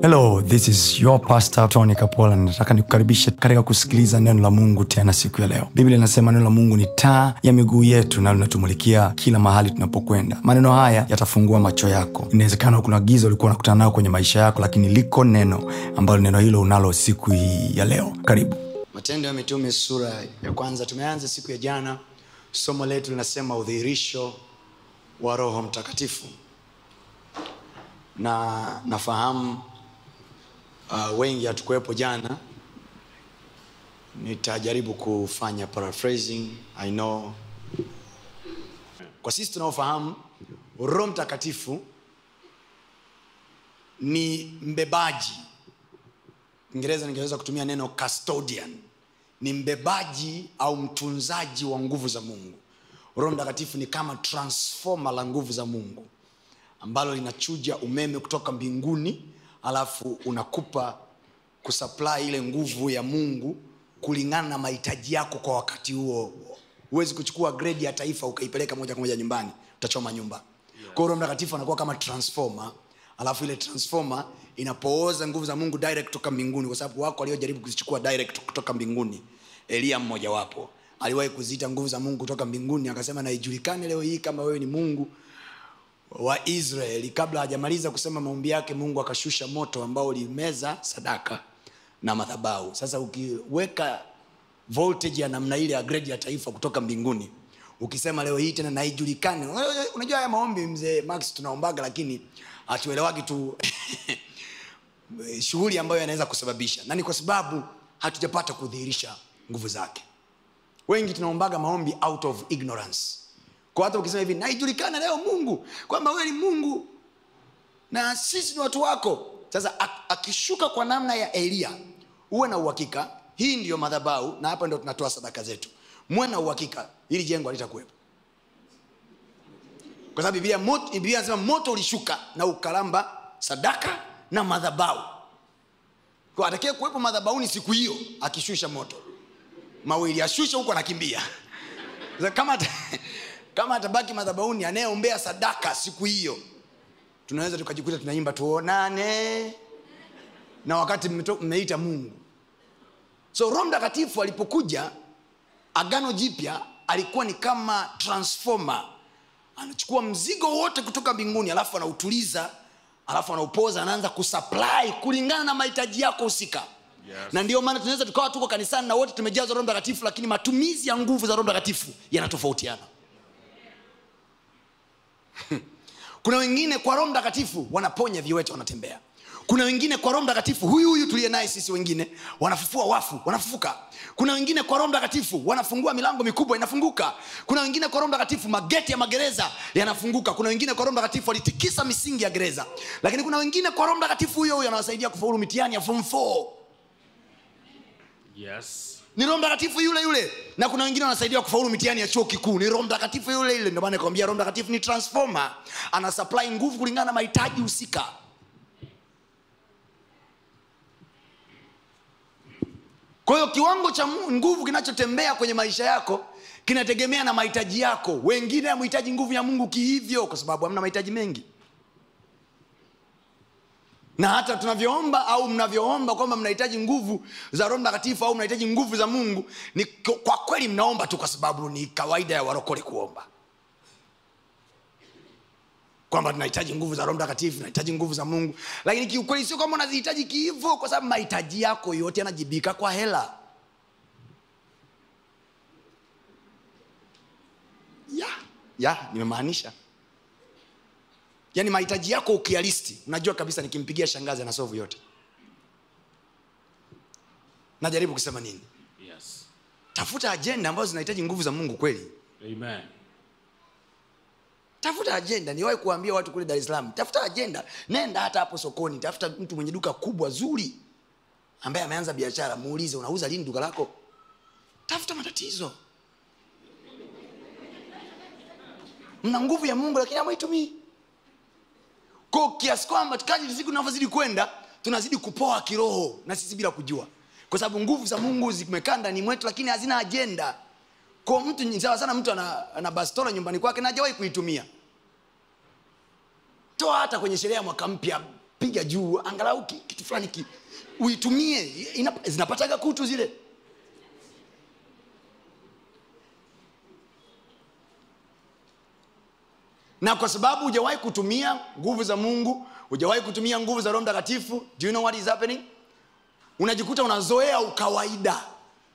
Hello, this is your pastor Tony Kapola. Nataka nikukaribishe katika kusikiliza neno la Mungu tena siku ya leo. Biblia inasema neno la Mungu ni taa ya miguu yetu na linatumulikia kila mahali tunapokwenda. Maneno haya yatafungua macho yako. Inawezekana kuna giza ulikuwa unakutana nalo kwenye maisha yako, lakini liko neno ambalo neno hilo unalo siku hii ya leo. Karibu. Matendo ya Mitume sura ya kwanza. Tumeanza siku ya jana. Somo letu linasema udhihirisho wa Roho Mtakatifu. Na nafahamu wengi hatukuwepo jana. Nitajaribu kufanya paraphrasing. I know. Kwa sisi tunaofahamu Roho Mtakatifu ni mbebaji. Kiingereza ningeweza kutumia neno custodian. Ni mbebaji au mtunzaji wa nguvu za Mungu. Roho Mtakatifu ni kama transformer la nguvu za Mungu, ambalo linachuja umeme kutoka mbinguni, alafu unakupa kusupply ile nguvu ya Mungu kulingana na mahitaji yako kwa wakati huo. Huwezi kuchukua grade ya taifa ukaipeleka moja kwa moja nyumbani, utachoma nyumba. Yes. Kwa Roho Mtakatifu anakuwa kama transformer, alafu ile transformer inapooza nguvu za Mungu direct kutoka mbinguni, kwa sababu wako waliojaribu kuzichukua direct kutoka mbinguni. Elia mmoja wapo aliwahi kuziita nguvu za Mungu kutoka mbinguni, akasema na ijulikane leo hii kama wewe ni Mungu wa Israeli. Kabla hajamaliza kusema maombi yake, Mungu akashusha moto ambao ulimeza sadaka na madhabahu. Sasa ukiweka voltage ya namna ile ya grade ya taifa kutoka mbinguni, ukisema leo hii tena na ijulikane, unajua haya maombi mzee Max tunaombaga, lakini hatuelewagi tu shughuli ambayo yanaweza kusababisha. Na ni kwa sababu hatujapata kudhihirisha nguvu zake. Wengi tunaombaga maombi out of ignorance. Kwa hata ukisema hivi na ijulikane leo Mungu kwamba wewe ni Mungu na sisi ni watu wako. Sasa akishuka kwa namna ya Elia, uwe na uhakika hii ndio madhabahu na hapa ndio tunatoa sadaka zetu. Muwe na uhakika hili jengo halitakuwepo. Kwa sababu Biblia inasema moto ulishuka na ukalamba sadaka na madhabahu. Kwa atakaye kuwepo madhabahuni siku hiyo akishusha moto, mawili ashusha huko anakimbia. Kama atabaki madhabahuni anayeombea sadaka siku hiyo, tunaweza tukajikuta tunaimba tuonane na wakati mmeita Mungu. So Roho Mtakatifu alipokuja Agano Jipya alikuwa ni kama transformer. Anachukua mzigo wote kutoka mbinguni, alafu anautuliza, alafu anaupoza, anaanza kusupply kulingana na mahitaji yako husika. Yes. Na ndio maana tunaweza tukawa tuko kanisani na wote tumejazwa Roho Mtakatifu, lakini matumizi ya nguvu za Roho Mtakatifu yanatofautiana. Kuna wengine kwa Roho Mtakatifu wanaponya viwete wanatembea. Kuna wengine kwa Roho Mtakatifu huyu tuliye naye sisi wengine wanafufua wafu wanafufuka. Kuna wengine kwa Roho Mtakatifu wanafungua milango mikubwa inafunguka. Kuna wengine kwa Roho Mtakatifu mageti ya magereza yanafunguka. Kuna wengine kwa Roho Mtakatifu walitikisa misingi ya gereza. Lakini kuna wengine kwa Roho Mtakatifu huyo anawasaidia kufaulu mitihani ya form 4. Yes. Ni Roho Mtakatifu yule. Na kuna wengine wanasaidia kufaulu mitihani ya chuo kikuu. Ni Roho Mtakatifu yule. Ndio maana nakwambia Roho Mtakatifu ni transformer. Ana supply nguvu kulingana na mahitaji husika. Kwa hiyo kiwango cha nguvu kinachotembea kwenye maisha yako kinategemea na mahitaji yako. Wengine hamhitaji nguvu ya Mungu kihivyo kwa sababu hamna mahitaji mengi. Na hata tunavyoomba au mnavyoomba kwamba mnahitaji nguvu za Roho Mtakatifu au mnahitaji nguvu za Mungu, ni kwa kweli mnaomba tu kwa sababu ni kawaida ya warokole kuomba. Kwamba tunahitaji nguvu za Roho Mtakatifu, tunahitaji nguvu za Mungu. Lakini kiukweli sio kama unazihitaji hivyo, kwa sababu mahitaji yako yote yanajibika kwa hela. Nimemaanisha. Yaani mahitaji yako ukialisti, unajua kabisa nikimpigia shangazi ana solve yote. Najaribu kusema nini? Yes. Tafuta agenda ambazo zinahitaji nguvu za Mungu kweli. Amen. Tafuta agenda. Niwahi kuambia watu kule Dar es Salaam, tafuta agenda. Nenda hata hapo sokoni, tafuta mtu mwenye duka kubwa zuri ambaye ameanza biashara, muulize unauza lini duka lako? Tafuta matatizo. Mna nguvu ya Mungu lakini hamaitumii. Kwa kiasi kwamba kadri siku tunavyozidi kwenda, tunazidi kupoa kiroho na sisi bila kujua. Kwa sababu nguvu za Mungu zimekaa ndani mwetu lakini hazina agenda. Kwa mtu ni sawa sana mtu ana bastola nyumbani kwake na hajawahi kuitumia. Toa hata kwenye sherehe ya mwaka mpya piga juu, angalau kitu fulani uitumie, zinapataga kutu zile. Na kwa sababu hujawahi kutumia nguvu za Mungu, hujawahi kutumia nguvu za Roho Mtakatifu, do you know what is happening? Unajikuta unazoea ukawaida.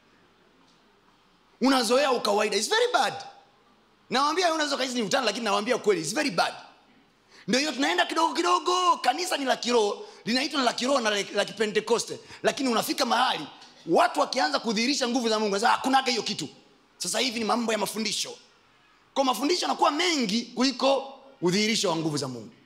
Unazoea ukawaida. It's very bad. Nawaambia unaweza kaisi ni utani, lakini nawaambia kweli, it's very bad. Ndio hiyo tunaenda kidogo kidogo, kanisa ni la kiroho, linaitwa la kiroho na la Kipentekoste, lakini unafika mahali watu wakianza kudhihirisha nguvu za Mungu, sasa hakuna hiyo kitu. Sasa hivi ni mambo ya mafundisho. Kwa mafundisho yanakuwa mengi kuliko udhihirisho wa nguvu za Mungu.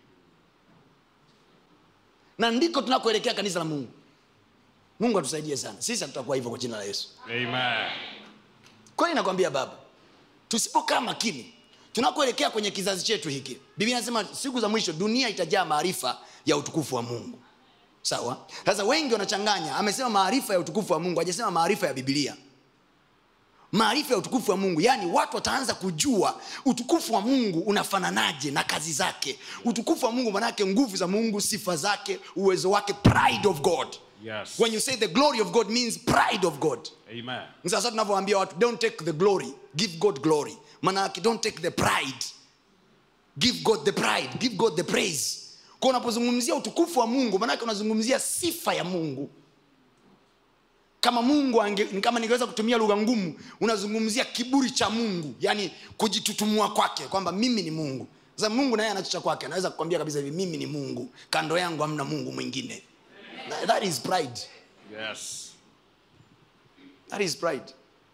Na ndiko tunakoelekea kanisa la Mungu. Mungu atusaidie sana. Sisi tutakuwa hivyo kwa jina la Yesu. Amen. Kwa nini nakwambia baba? Tusipokaa makini, tunakoelekea kwenye kizazi chetu hiki. Biblia inasema siku za mwisho dunia itajaa maarifa ya utukufu wa Mungu. Sawa? Sasa wengi wanachanganya. Amesema maarifa ya utukufu wa Mungu, hajasema maarifa ya Biblia. Maarifa ya utukufu wa Mungu, yani watu wataanza kujua utukufu wa Mungu unafananaje na kazi zake. Utukufu wa Mungu maana yake nguvu za Mungu, sifa zake, uwezo wake, pride of God. Yes. When you say the glory of God means pride of God. Amen. Sasa tunavyowaambia watu don't take the glory, give God glory. Maana yake don't take the pride. Give God the pride, give God the praise. Kwa unapozungumzia utukufu wa Mungu maana yake unazungumzia sifa ya Mungu. Kama Mungu kama ningeweza kutumia lugha ngumu, unazungumzia kiburi cha Mungu, yani kujitutumua kwake kwamba mimi ni Mungu. Sasa Mungu naye anachocha kwake, anaweza kukwambia kabisa hivi, mimi ni Mungu, kando yangu hamna Mungu mwingine. That is pride. Yes. That is pride.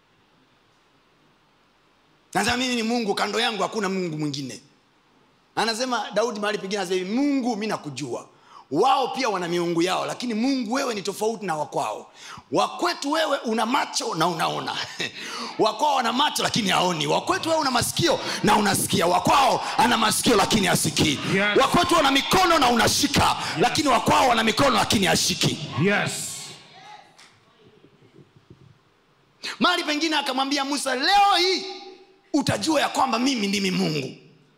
Anasema mimi ni Mungu, kando yangu hakuna Mungu mwingine. Anasema Daudi mahali pengine anasema hivi, Mungu mimi nakujua. Wao pia wana miungu yao, lakini Mungu wewe ni tofauti na wakwao. Wakwetu wewe una macho na unaona. Wakwao wana macho lakini haoni. Wakwetu wewe una masikio na unasikia. Wakwao ana masikio lakini hasikii. Yes. Wakwetu wana mikono na unashika, yes, lakini wakwao wana mikono lakini hashiki. Yes. Mahali pengine akamwambia Musa, leo hii utajua ya kwamba mimi ndimi Mungu.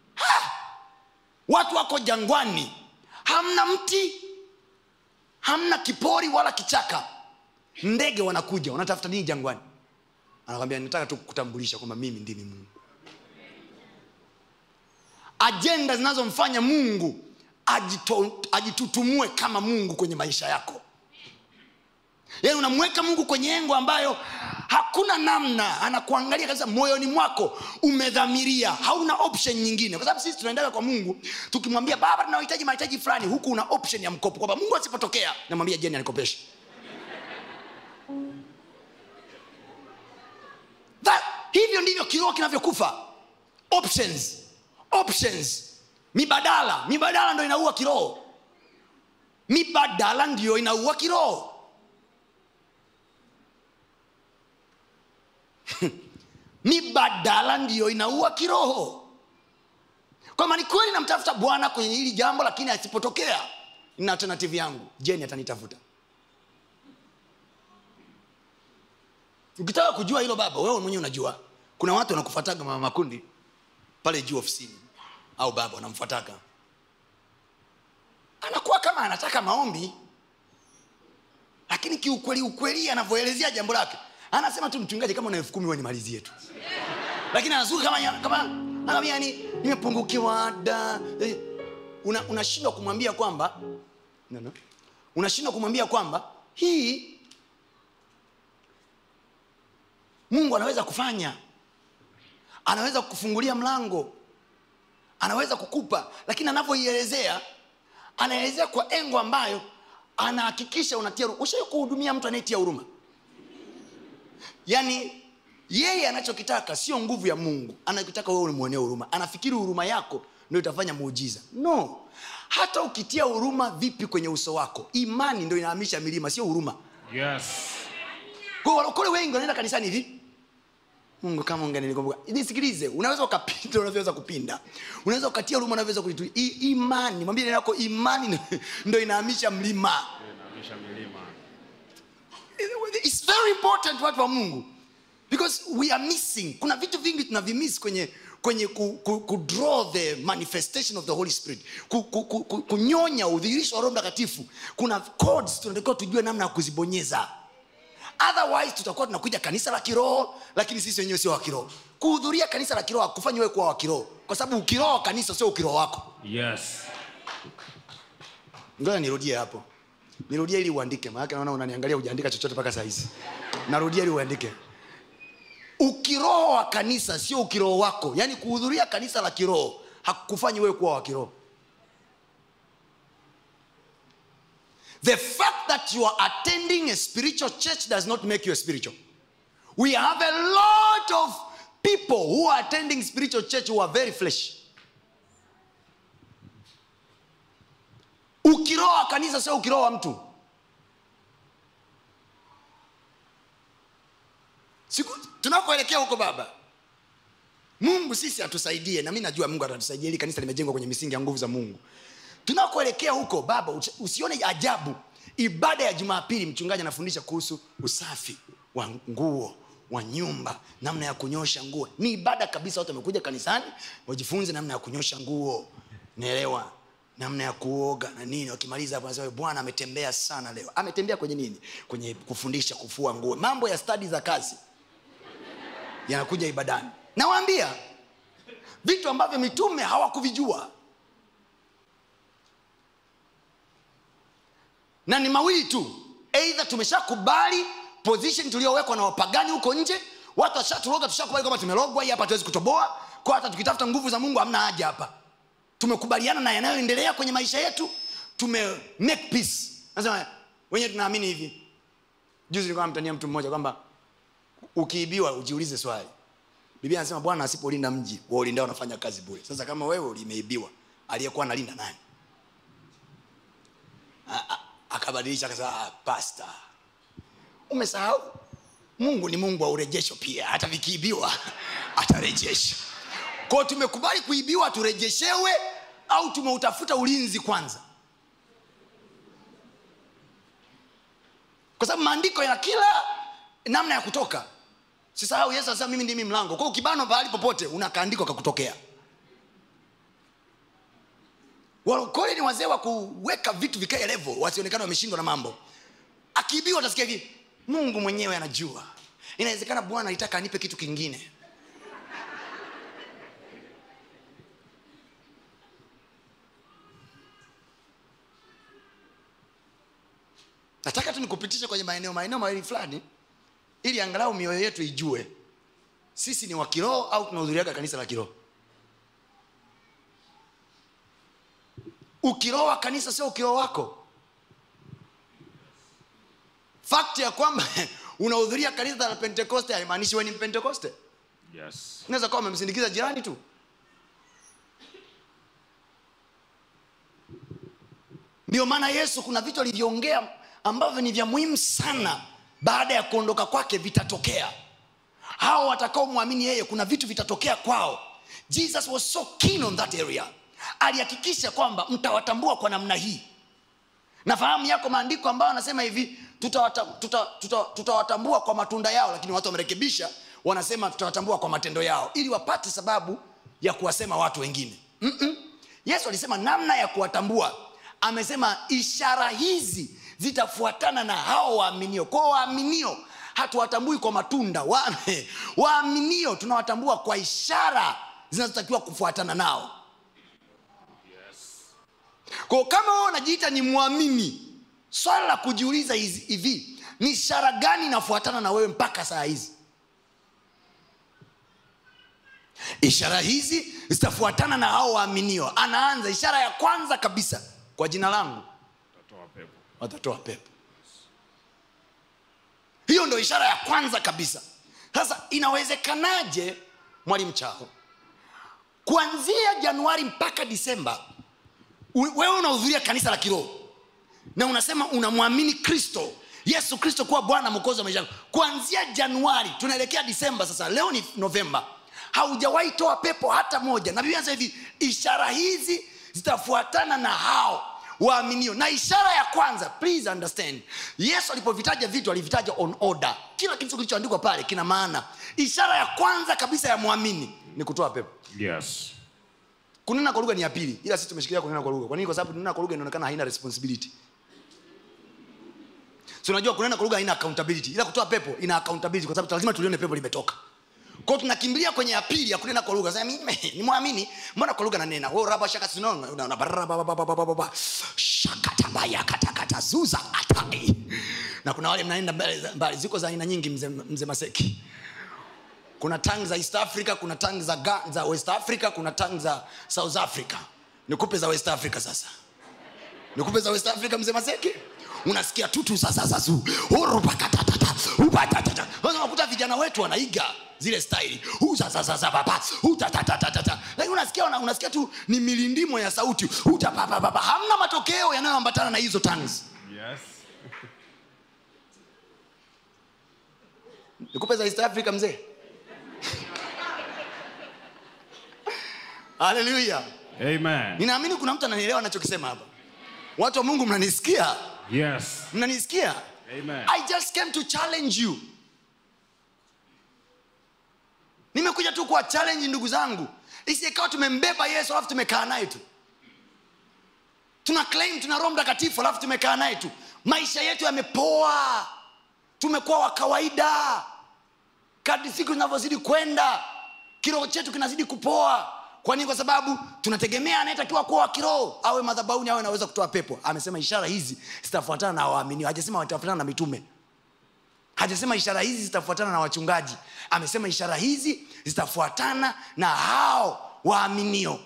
Watu wako jangwani, hamna mti, hamna kipori wala kichaka. Ndege wanakuja, wanatafuta nini jangwani? Anakuambia nataka tu kukutambulisha kwamba mimi ndimi Mungu. Agenda zinazomfanya Mungu ajitutumue kama Mungu kwenye maisha yako. Yaani unamweka Mungu kwenye engo ambayo hakuna namna, anakuangalia kabisa moyoni mwako umedhamiria, hauna option nyingine. Kwa sababu sisi tunaendelea kwa Mungu tukimwambia baba tunahitaji mahitaji fulani, huku una option ya mkopo kwamba Mungu asipotokea namwambia Jeni anikopeshe. Hivyo ndivyo kiroho kinavyokufa. Options. Mibadala ndio inaua kiroho. Mibadala ndio inaua kiroho. Mibadala ndio inaua kiroho. Kwa maana kweli namtafuta Bwana kwenye hili jambo, lakini asipotokea ina alternative yangu, Jeni atanitafuta. Ukitaka kujua hilo baba, wewe mwenyewe unajua. Kuna watu wanakufuataga mama makundi pale juu ofisini, au baba wanamfuataga. Anakuwa kama anataka maombi, lakini kiukweli anavyoelezea jambo lake, anasema tu mchungaji kama una 10,000 wewe nimalizie tu. Lakini anazuka kama yani nimepungukiwa ada. Unashindwa kumwambia kwamba unashindwa kumwambia kwamba hii Mungu anaweza kufanya. Anaweza kukufungulia mlango. Anaweza kukupa, lakini anavyoielezea anaelezea kwa engo ambayo anahakikisha unatia huruma. Ushawahi kuhudumia mtu anayetia huruma? Yaani yeye anachokitaka sio nguvu ya Mungu, anakitaka wewe umuonee huruma. Anafikiri huruma yako ndio itafanya muujiza. No. Hata ukitia huruma vipi kwenye uso wako, imani ndio inahamisha milima, sio huruma. Yes. Kwa walokole wengi wanaenda kanisani hivi, Mungu kama ungenilikumbuka. Nisikilize, unaweza ukapinda, unaweza kupinda. Unaweza ukatia huruma, unaweza kuitu. Imani, mwambie neno lako imani ndio inahamisha mlima. Inahamisha milima. It's very important watu wa Mungu. Because we are missing. Kuna vitu vingi tunavimiss kwenye draw the manifestation of the Holy Spirit, kunyonya udhihirisho wa Roho Mtakatifu, kuna codes tunatakiwa tujue namna ya kuzibonyeza. Otherwise tutakuwa tunakuja kanisa la kiroho lakini sisi wenyewe sio wa kiroho. Kuhudhuria kanisa la kiroho hakufanya wewe kuwa wa kiroho, kwa sababu ukiroho wa kanisa sio ukiroho wako. Yes. Ngoja nirudie hapo. Nirudie ili uandike, maana naona unaniangalia hujaandika chochote mpaka saa hizi. Narudia ili uandike. Ukiroho wa kanisa sio ukiroho wako. Yaani kuhudhuria kanisa la kiroho hakukufanyi wewe kuwa wa kiroho. The fact that you are attending a spiritual church does not make you a spiritual. We have a lot of people who are attending spiritual church who are very flesh. Ukiroho wa kanisa sio ukiroho wa mtu. Tunakoelekea huko baba, Mungu sisi atusaidie, na mimi najua Mungu atatusaidia ili kanisa limejengwa kwenye misingi ya nguvu za Mungu. Tunakoelekea huko baba, usione ajabu ibada ya Jumapili mchungaji anafundisha kuhusu usafi wa nguo, wa nyumba, namna ya kunyosha nguo. Ni ibada kabisa, watu wamekuja kanisani wajifunze namna ya kunyosha nguo, naelewa, namna ya kuoga na nini. Wakimaliza hapo wanasema Bwana ametembea sana leo. Ametembea kwenye nini? Kwenye kufundisha kufua nguo. Mambo ya study za kazi yanakuja ibadani. Nawaambia vitu ambavyo mitume hawakuvijua. Na ni mawili tu. Either tumeshakubali position tuliyowekwa na wapagani huko nje, watu washaturoga, tushakubali kwamba tumerogwa, hapa hatuwezi kutoboa, kwa hata tukitafuta nguvu za Mungu hamna haja hapa. Tumekubaliana na yanayoendelea kwenye maisha yetu, tume make peace. Nasema wenyewe tunaamini hivi. Juzi nilikuwa namtania mtu mmoja kwamba ukiibiwa ujiulize swali. Biblia inasema Bwana asipolinda mji, wao ulindao wanafanya kazi bure. Sasa kama wewe ulimeibiwa, aliyekuwa analinda nani? Akabadilisha akasema pastor, umesahau Mungu ni Mungu wa urejesho pia, hata vikiibiwa atarejesha. Kwa tumekubali kuibiwa turejeshewe, au tumeutafuta ulinzi kwanza? Kwa sababu maandiko yana kila namna ya kutoka. Sisahau Yesu anasema mimi ndimi mlango. Kwa ukibano pahali popote unakaandiko kakutokea. Walokole ni wazee wa kuweka vitu vikae level, wasionekane wameshindwa na mambo. Akiibiwa utasikia hivi, Mungu mwenyewe anajua. Inawezekana Bwana alitaka anipe kitu kingine. Nataka tu nikupitishe kwenye maeneo mawili fulani ili angalau mioyo yetu ijue sisi ni wa kiroho au tunahudhuria kanisa la kiroho. Ukiroho wa kanisa sio ukiroho wako. Fact ya kwamba unahudhuria kanisa la Pentecoste haimaanishi wewe ni Pentecoste. Yes. Unaweza kuwa umemsindikiza jirani tu. Ndio maana Yesu kuna vitu alivyoongea ambavyo ni vya muhimu sana, baada ya kuondoka kwake vitatokea. Hao watakao muamini yeye kuna vitu vitatokea kwao. Jesus was so keen on that area. Alihakikisha kwamba mtawatambua kwa namna hii. Nafahamu yako maandiko ambayo anasema hivi, tutawatambua kwa matunda yao, lakini watu wamerekebisha wanasema tutawatambua kwa matendo yao, ili wapate sababu ya kuwasema watu wengine. Yesu alisema namna ya kuwatambua. Amesema ishara hizi zitafuatana na hao waaminio. Kwa waaminio hatuwatambui kwa matunda. Waaminio tunawatambua kwa ishara zinazotakiwa kufuatana nao. Yes. Kwa kama wewe unajiita ni muamini, swali la kujiuliza hivi, ni ishara gani inafuatana na wewe mpaka saa hizi? Ishara hizi zitafuatana na hao waaminio. Anaanza ishara ya kwanza kabisa, kwa jina langu watatoa pepo. Hiyo ndio ishara ya kwanza kabisa. Sasa inawezekanaje mwalimu Chao, kuanzia Januari mpaka Disemba wewe unahudhuria kanisa la kiroho na unasema unamwamini Kristo, Yesu Kristo kuwa Bwana Mwokozi wa maisha yako, kuanzia Januari tunaelekea Disemba, sasa leo ni Novemba, haujawahi toa pepo hata moja? Na Biblia inasema hivi, ishara hizi zitafuatana na hao waaminio. Na ishara ya kwanza, please understand, Yesu alipovitaja vitu alivitaja on order. Kila kitu kilichoandikwa pale kina maana. Ishara ya kwanza kabisa ya muamini ni kutoa pepo. Yes. Kunena kwa lugha ni ya pili, ila sisi tumeshikilia kunena kwa lugha. Kwa nini? Kwa sababu kunena kwa lugha inaonekana haina responsibility. So unajua kunena kwa lugha haina accountability, ila kutoa pepo ina accountability, kwa sababu lazima tulione pepo limetoka. Kwa hiyo tunakimbilia kwenye ya pili ya kunena kwa lugha. Sasa mimi ni muamini, mbona kwa lugha nanena? Wewe raba shaka sinono na barababa shakatabaya katakata zuza atai. Na kuna wale mnaenda mbali, ziko za aina nyingi mzee Maseki. Kuna tongues za East Africa, kuna tongues za West Africa, kuna tongues za South Africa. Nikupe za West Africa sasa. Nikupe za West Africa mzee Maseki. Unasikia tutu sasa zu. Urupakatata. Upatata. Unakuta vijana wetu wanaiga zile style. Sasa baba. Utatatata. Lakini unasikia tu ni milindimo ya sauti. Utapapa. Hamna matokeo yanayoambatana na hizo tongues. Yes. Nikupe za East Africa mzee. Hallelujah. Amen. Ninaamini kuna mtu ananielewa ninachokisema hapa. Watu wa Mungu mnanisikia? Yes. Mnanisikia? Amen. I just came to challenge you. Nimekuja tu kwa challenge ndugu zangu. Isikawa tumembeba Yesu alafu tumekaa naye tu. Tuna claim tuna Roho Mtakatifu alafu tumekaa naye tu. Maisha yetu yamepoa. Tumekuwa wa kawaida. Kadri siku zinavyozidi kwenda, kiroho chetu kinazidi kupoa. Kwa nini? Kwa sababu tunategemea anayetakiwa kuwa kiroho awe madhabahuni, awe anaweza kutoa pepo. Amesema ishara hizi zitafuatana na waamini. Hajasema watafuatana na mitume. Hajasema ishara hizi zitafuatana na wachungaji. Amesema ishara hizi zitafuatana na hao waaminio.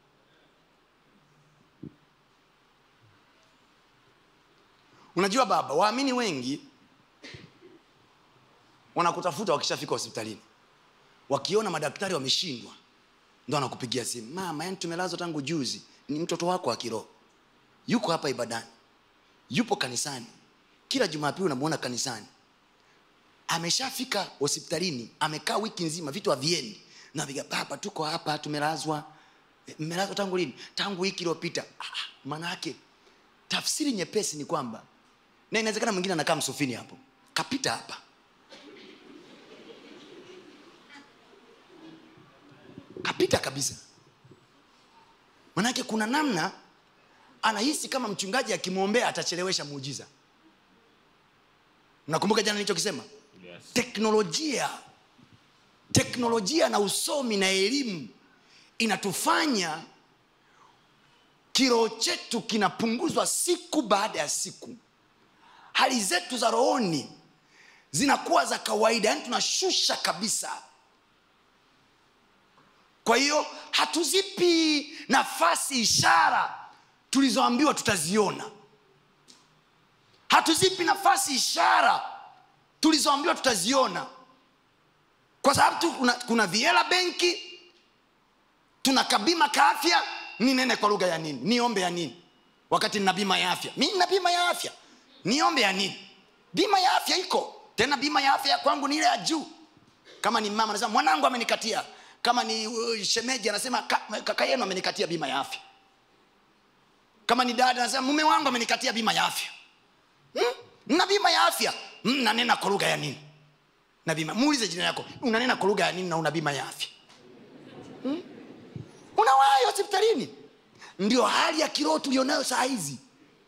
Unajua baba, waamini wengi wanakutafuta wakishafika hospitalini. Wakiona madaktari wameshindwa, ndio anakupigia simu. Mama, yani tumelazwa tangu juzi. Ni mtoto wako wa kiroho. Yuko hapa ibadani. Yupo kanisani. Kila Jumapili unamuona kanisani. Ameshafika hospitalini, amekaa wiki nzima, vitu haviendi. Na biga baba, tuko hapa tumelazwa. Mmelazwa tangu lini? Tangu wiki iliyopita. Maana yake tafsiri nyepesi ni kwamba, na inawezekana mwingine anakaa msufini hapo. Kapita hapa. Kapita kabisa. Manake kuna namna anahisi kama mchungaji akimwombea atachelewesha muujiza. Mnakumbuka jana nilichokisema? Yes. Teknolojia na usomi na elimu inatufanya kiroho chetu kinapunguzwa siku baada ya siku. Hali zetu za rohoni zinakuwa za kawaida, yani tunashusha kabisa. Kwa hiyo hatuzipi nafasi ishara tulizoambiwa tutaziona. Hatuzipi nafasi ishara tulizoambiwa tutaziona. Kwa sababu tu kuna viela benki, tuna kabima ka afya. Ninene kwa lugha ya nini? Niombe ya nini? Wakati nina bima ya afya. Mimi nina bima ya afya. Niombe ya nini? Bima ya afya iko. Tena bima ya afya kwangu ni ile ya juu. Kama ni mama anasema mwanangu amenikatia. Kama ni shemeji anasema kaka yenu amenikatia bima ya afya. Kama ni dada anasema mume wangu amenikatia bima ya afya. Na bima ya afya. Nanena kwa lugha ya nini? Na bima. Muulize jina yako. Unanena kwa lugha ya nini na una bima ya afya? Unawahi hospitalini. Ndio hali ya kiroho tulionayo saa hizi.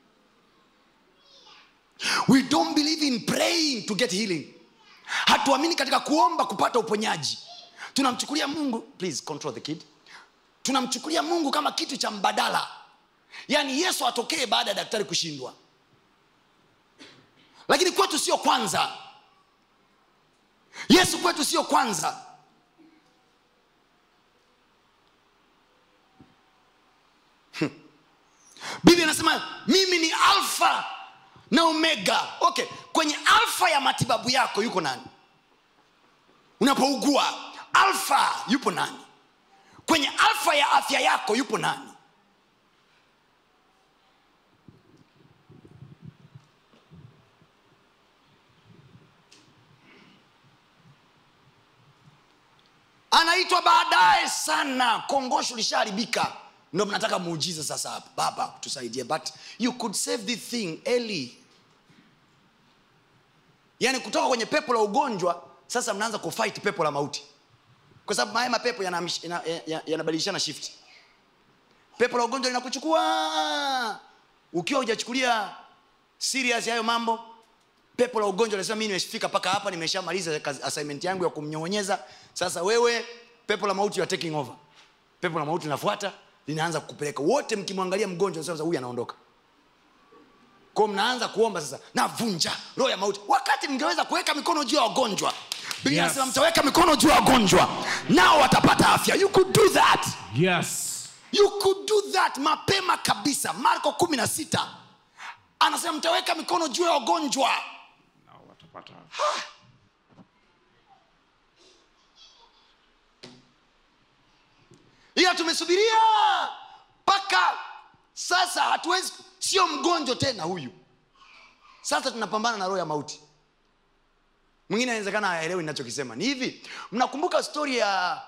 We don't believe in praying to get healing. Hatuamini katika kuomba kupata uponyaji. Tunamchukulia Mungu, please control the kid. Tunamchukulia Mungu kama kitu cha mbadala. Yaani Yesu atokee baada ya daktari kushindwa. Lakini kwetu sio kwanza. Yesu kwetu sio kwanza. Biblia inasema mimi ni Alfa na Omega. Okay, kwenye alfa ya matibabu yako yuko nani? Unapougua, alfa yupo nani? Kwenye alfa ya afya yako yupo nani? Anaitwa baadaye sana. Kongosho lisharibika. Ndio mnataka muujiza sasa hapa. Baba tusaidie, but you could save this thing early. Yaani kutoka kwenye pepo la ugonjwa sasa mnaanza kufight pepo la mauti. Kwa sababu haya mapepo yanabadilishana shift. Pepo la ugonjwa linakuchukua ukiwa hujachukulia serious hayo mambo. Pepo la ugonjwa linasema mimi nimefika paka hapa, nimeshamaliza assignment yangu ya kumnyonyeza. Sasa wewe, pepo la mauti you are taking over. Pepo la mauti linafuata, linaanza kukupeleka. Wote mkimwangalia mgonjwa sasa huyu anaondoka. Kwa mnaanza kuomba sasa, navunja roho ya mauti. Wakati mngeweza kuweka mikono juu ya wagonjwa. Biblia inasema mtaweka mikono juu ya wagonjwa nao watapata afya. You could do that. Yes. You could do that mapema kabisa. Marko 16 anasema mtaweka mikono juu ya wagonjwa Nao watapata. Ila tumesubiria paka sasa, hatuwezi, sio mgonjwa tena huyu. Sasa tunapambana na roho ya mauti. Mwingine inawezekana haelewi ninachokisema. Ni hivi, mnakumbuka story ya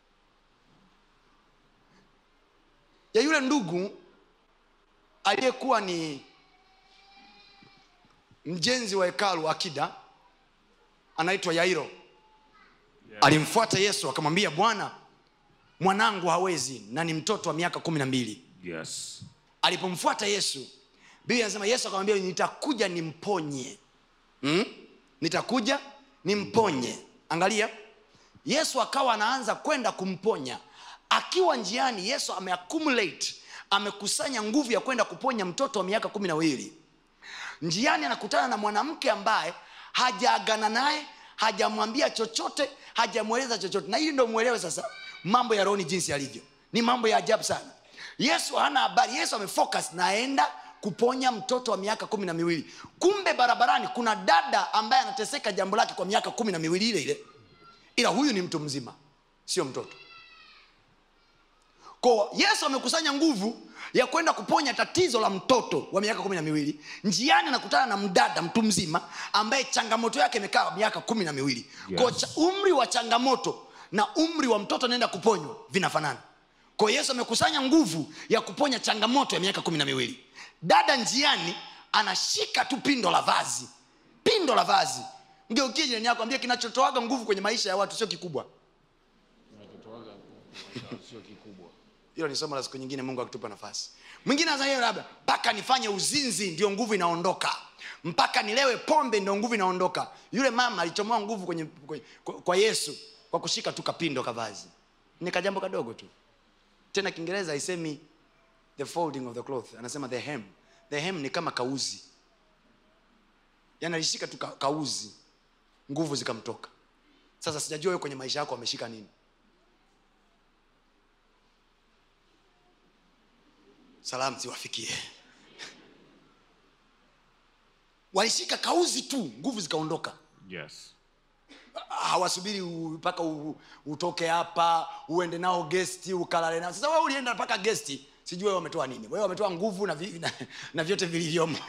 yule ndugu aliyekuwa ni mjenzi wa hekalu akida, anaitwa Yairo. Yeah. Alimfuata Yesu akamwambia, Bwana, mwanangu hawezi na ni mtoto wa miaka 12. Yes. Alipomfuata Yesu, Biblia inasema Yesu akamwambia, nitakuja nimponye. Nitakuja nimponye. Angalia, Yesu akawa anaanza kwenda kumponya. Akiwa njiani, Yesu amekusanya nguvu ya kwenda kuponya mtoto wa miaka 12. Njiani anakutana na mwanamke ambaye hajaagana naye, hajamwambia chochote, hajamweleza chochote. Na hili ndio muelewe sasa mambo ya roho jinsi yalivyo. Ni mambo ya ajabu sana. Yesu hana habari. Yesu amefocus naenda kuponya mtoto wa miaka 12. Kumbe barabarani kuna dada ambaye anateseka jambo lake kwa miaka 12 ile. Ila huyu ni mtu mzima, sio mtoto. Kwa Yesu amekusanya nguvu ya kwenda kuponya tatizo la mtoto wa miaka 12. Njiani anakutana na mdada mtu mzima ambaye changamoto yake imekaa miaka 12. Yes. Kwa umri wa changamoto na umri wa mtoto anaenda kuponywa vinafanana. Kwa Yesu amekusanya nguvu ya kuponya changamoto ya miaka 12. Dada njiani anashika tu pindo la vazi. Pindo la vazi. Mgeukie jirani yako, ambie kinachotoaga nguvu kwenye maisha ya watu sio kikubwa. Kinachotoaga sio kikubwa. Hilo ni somo la siku nyingine, Mungu akitupa nafasi. Mwingine anasema labda mpaka nifanye uzinzi ndio nguvu inaondoka. Mpaka nilewe pombe ndio nguvu inaondoka. Yule mama alichomoa nguvu kwa Yesu kwa kushika tu kapindo kavazi. Ni kajambo kadogo tu. Tena Kiingereza haisemi the folding of the cloth, anasema the hem. The hem ni kama kauzi. Yaani alishika tu kauzi, nguvu zikamtoka. Sasa sijajua wewe kwenye maisha yako ameshika nini. Salamu ziwafikie. Walishika kauzi tu, nguvu zikaondoka. Yes. Hawasubiri mpaka utoke hapa uende nao guesti ukalale nao. Sasa wewe ulienda mpaka guesti, sijui wewe wametoa nini. Wewe wametoa nguvu na vyote vilivyomo.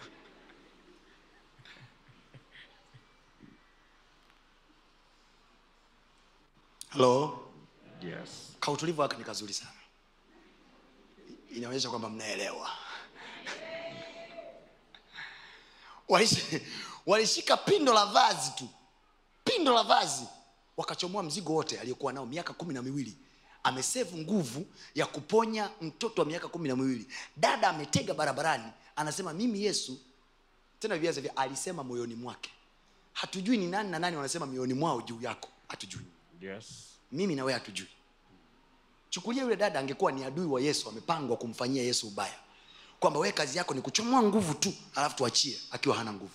Hello? Yes. Kautulivu wake ni kazuri sana. Inaonyesha kwamba mnaelewa. Walishika pindo la vazi tu. Pindo la vazi. Wakachomoa mzigo wote aliyokuwa nao miaka 12. Amesave nguvu ya kuponya mtoto wa miaka 12. Dada ametega barabarani, anasema mimi Yesu. Tena Biblia inasema alisema moyoni mwake. Hatujui ni nani na nani wanasema moyoni mwao juu yako. Hatujui. Yes. Mimi na wewe hatujui. Chukulia yule dada angekuwa ni adui wa Yesu, amepangwa kumfanyia Yesu ubaya. Kwamba wewe kazi yako ni kuchomoa nguvu tu, alafu tuachie akiwa hana nguvu.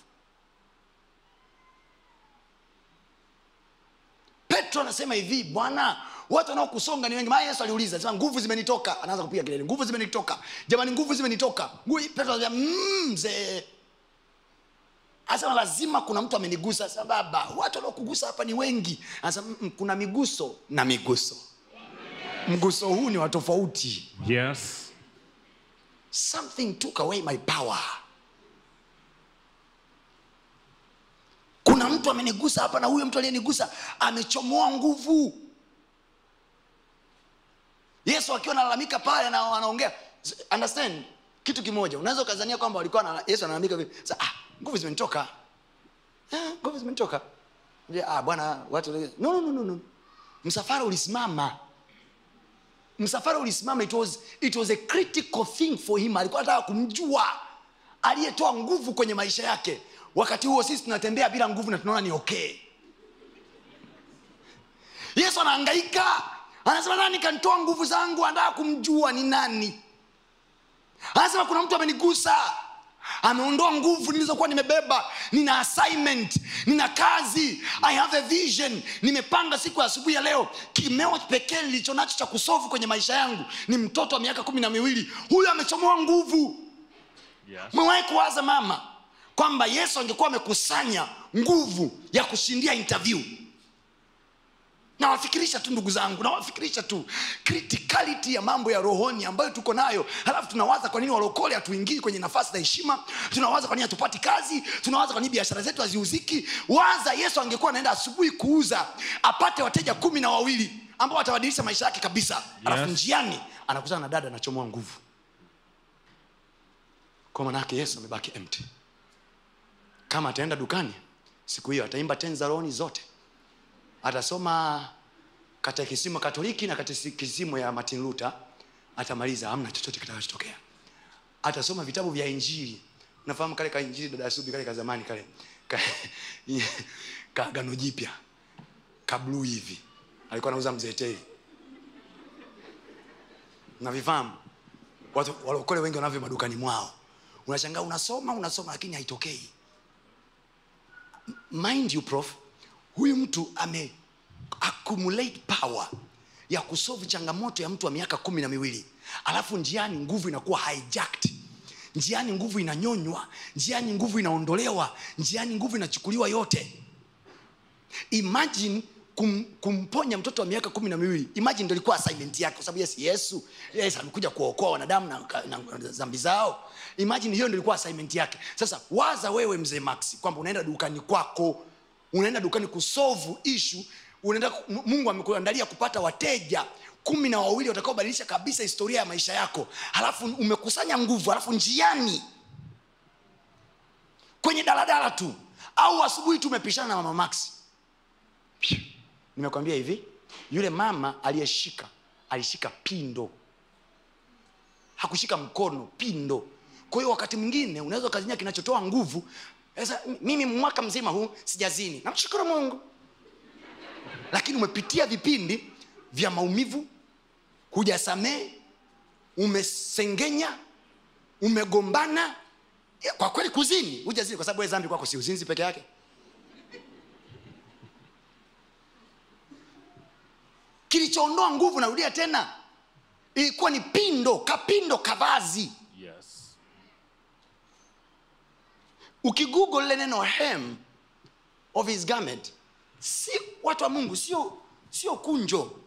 Petro anasema hivi, Bwana, watu wanaokusonga ni wengi. Maana Yesu aliuliza, sema nguvu zimenitoka. Anaanza kupiga kelele, nguvu zimenitoka. Jamani, nguvu zimenitoka. Petro anasema, mzee. Anasema lazima kuna mtu amenigusa. Sasa baba, watu wanaokugusa hapa ni wengi. Anasema kuna miguso na miguso. Mguso huu ni wa tofauti. Yes. Something took away my power. Kuna mtu amenigusa hapa na huyo mtu aliyenigusa amechomoa nguvu. Yesu akiwa analalamika pale na anaongea. Understand kitu kimoja. Unaweza kuzania kwamba walikuwa na Yesu analalamika vipi? Sasa nguvu zimenitoka. Nguvu zimenitoka. Bwana watu no. msafara ulisimama. It was a critical thing for him. Alikuwa anataka kumjua aliyetoa nguvu kwenye maisha yake. Wakati huo sisi tunatembea bila nguvu na tunaona ni okay. Yesu anahangaika, anasema nani kanitoa nguvu zangu? Anataka kumjua ni nani. Anasema kuna mtu amenigusa, ameondoa nguvu nilizokuwa nimebeba. Nina assignment, nina kazi, I have a vision. Nimepanga siku ya asubuhi ya leo. Kimeo pekee nilicho nacho cha kusolve kwenye maisha yangu ni mtoto wa miaka 12. Huyu amechomoa nguvu. Yes. Mwewahi kuwaza mama kwamba Yesu angekuwa amekusanya nguvu ya kushindia interview? Na wafikirisha tu ndugu zangu, na wafikirisha tu criticality ya mambo ya rohoni ambayo tuko nayo. Halafu tunawaza kwa nini walokole hatuingii kwenye nafasi za heshima. Tunawaza kwa nini hatupati kazi. Tunawaza kwa nini biashara zetu haziuziki. Waza Yesu angekuwa anaenda asubuhi kuuza, apate wateja 12 ambao watabadilisha maisha yake kabisa. Yes. Halafu njiani anakutana na dada anachomoa nguvu. Kwa maana yake Yesu amebaki empty. Kama ataenda dukani siku hiyo, ataimba tenzi za rohoni zote. Atasoma katekisimu Katoliki na katekisimu ya Martin Luther, atamaliza, hamna chochote kitakachotokea. Atasoma vitabu vya Injili. Unafahamu kale ka Injili dada Subi, kale ka zamani kale. Ka Agano Jipya. Ka blue hivi. Alikuwa anauza Mzee Tei. Unavifahamu? Watu walokole wengi wanavyo madukani mwao. Unashangaa unasoma lakini haitokei. Mind you prof, huyu mtu ame accumulate power ya kusolve changamoto ya mtu wa miaka 12. Alafu njiani nguvu inakuwa hijacked. Njiani nguvu inanyonywa, njiani nguvu inaondolewa, njiani nguvu inachukuliwa yote. Imagine kumponya mtoto wa miaka 12. Imagine ndio ilikuwa assignment yake, kwa sababu Yesu amekuja kuokoa wanadamu na dhambi zao. Imagine hiyo ndio ilikuwa assignment yake. Sasa waza wewe mzee Max kwamba unaenda dukani kwako, unaenda dukani kusolve issue, Mungu amekuandalia kupata wateja 12 watakaobadilisha kabisa historia ya maisha yako. Halafu umekusanya nguvu, halafu njiani kwenye daladala tu au asubuhi tu umepishana na mama Max. Nimekwambia hivi, yule mama alishika pindo. Hakushika mkono, pindo. Kwa hiyo wakati mwingine unaweza kazinia kinachotoa nguvu. Sasa mimi mwaka mzima huu sijazini, namshukuru Mungu. Lakini umepitia vipindi vya maumivu, hujasamee, umesengenya, umegombana. Kwa kweli kuzini, hujazini kwa sababu wewe dhambi kwako si uzinzi peke yake. Kilichoondoa nguvu, narudia tena, ilikuwa ni kapindo kavazi. Yes. Ukigoogle ile neno hem of his garment, si watu wa Mungu, sio kunjo,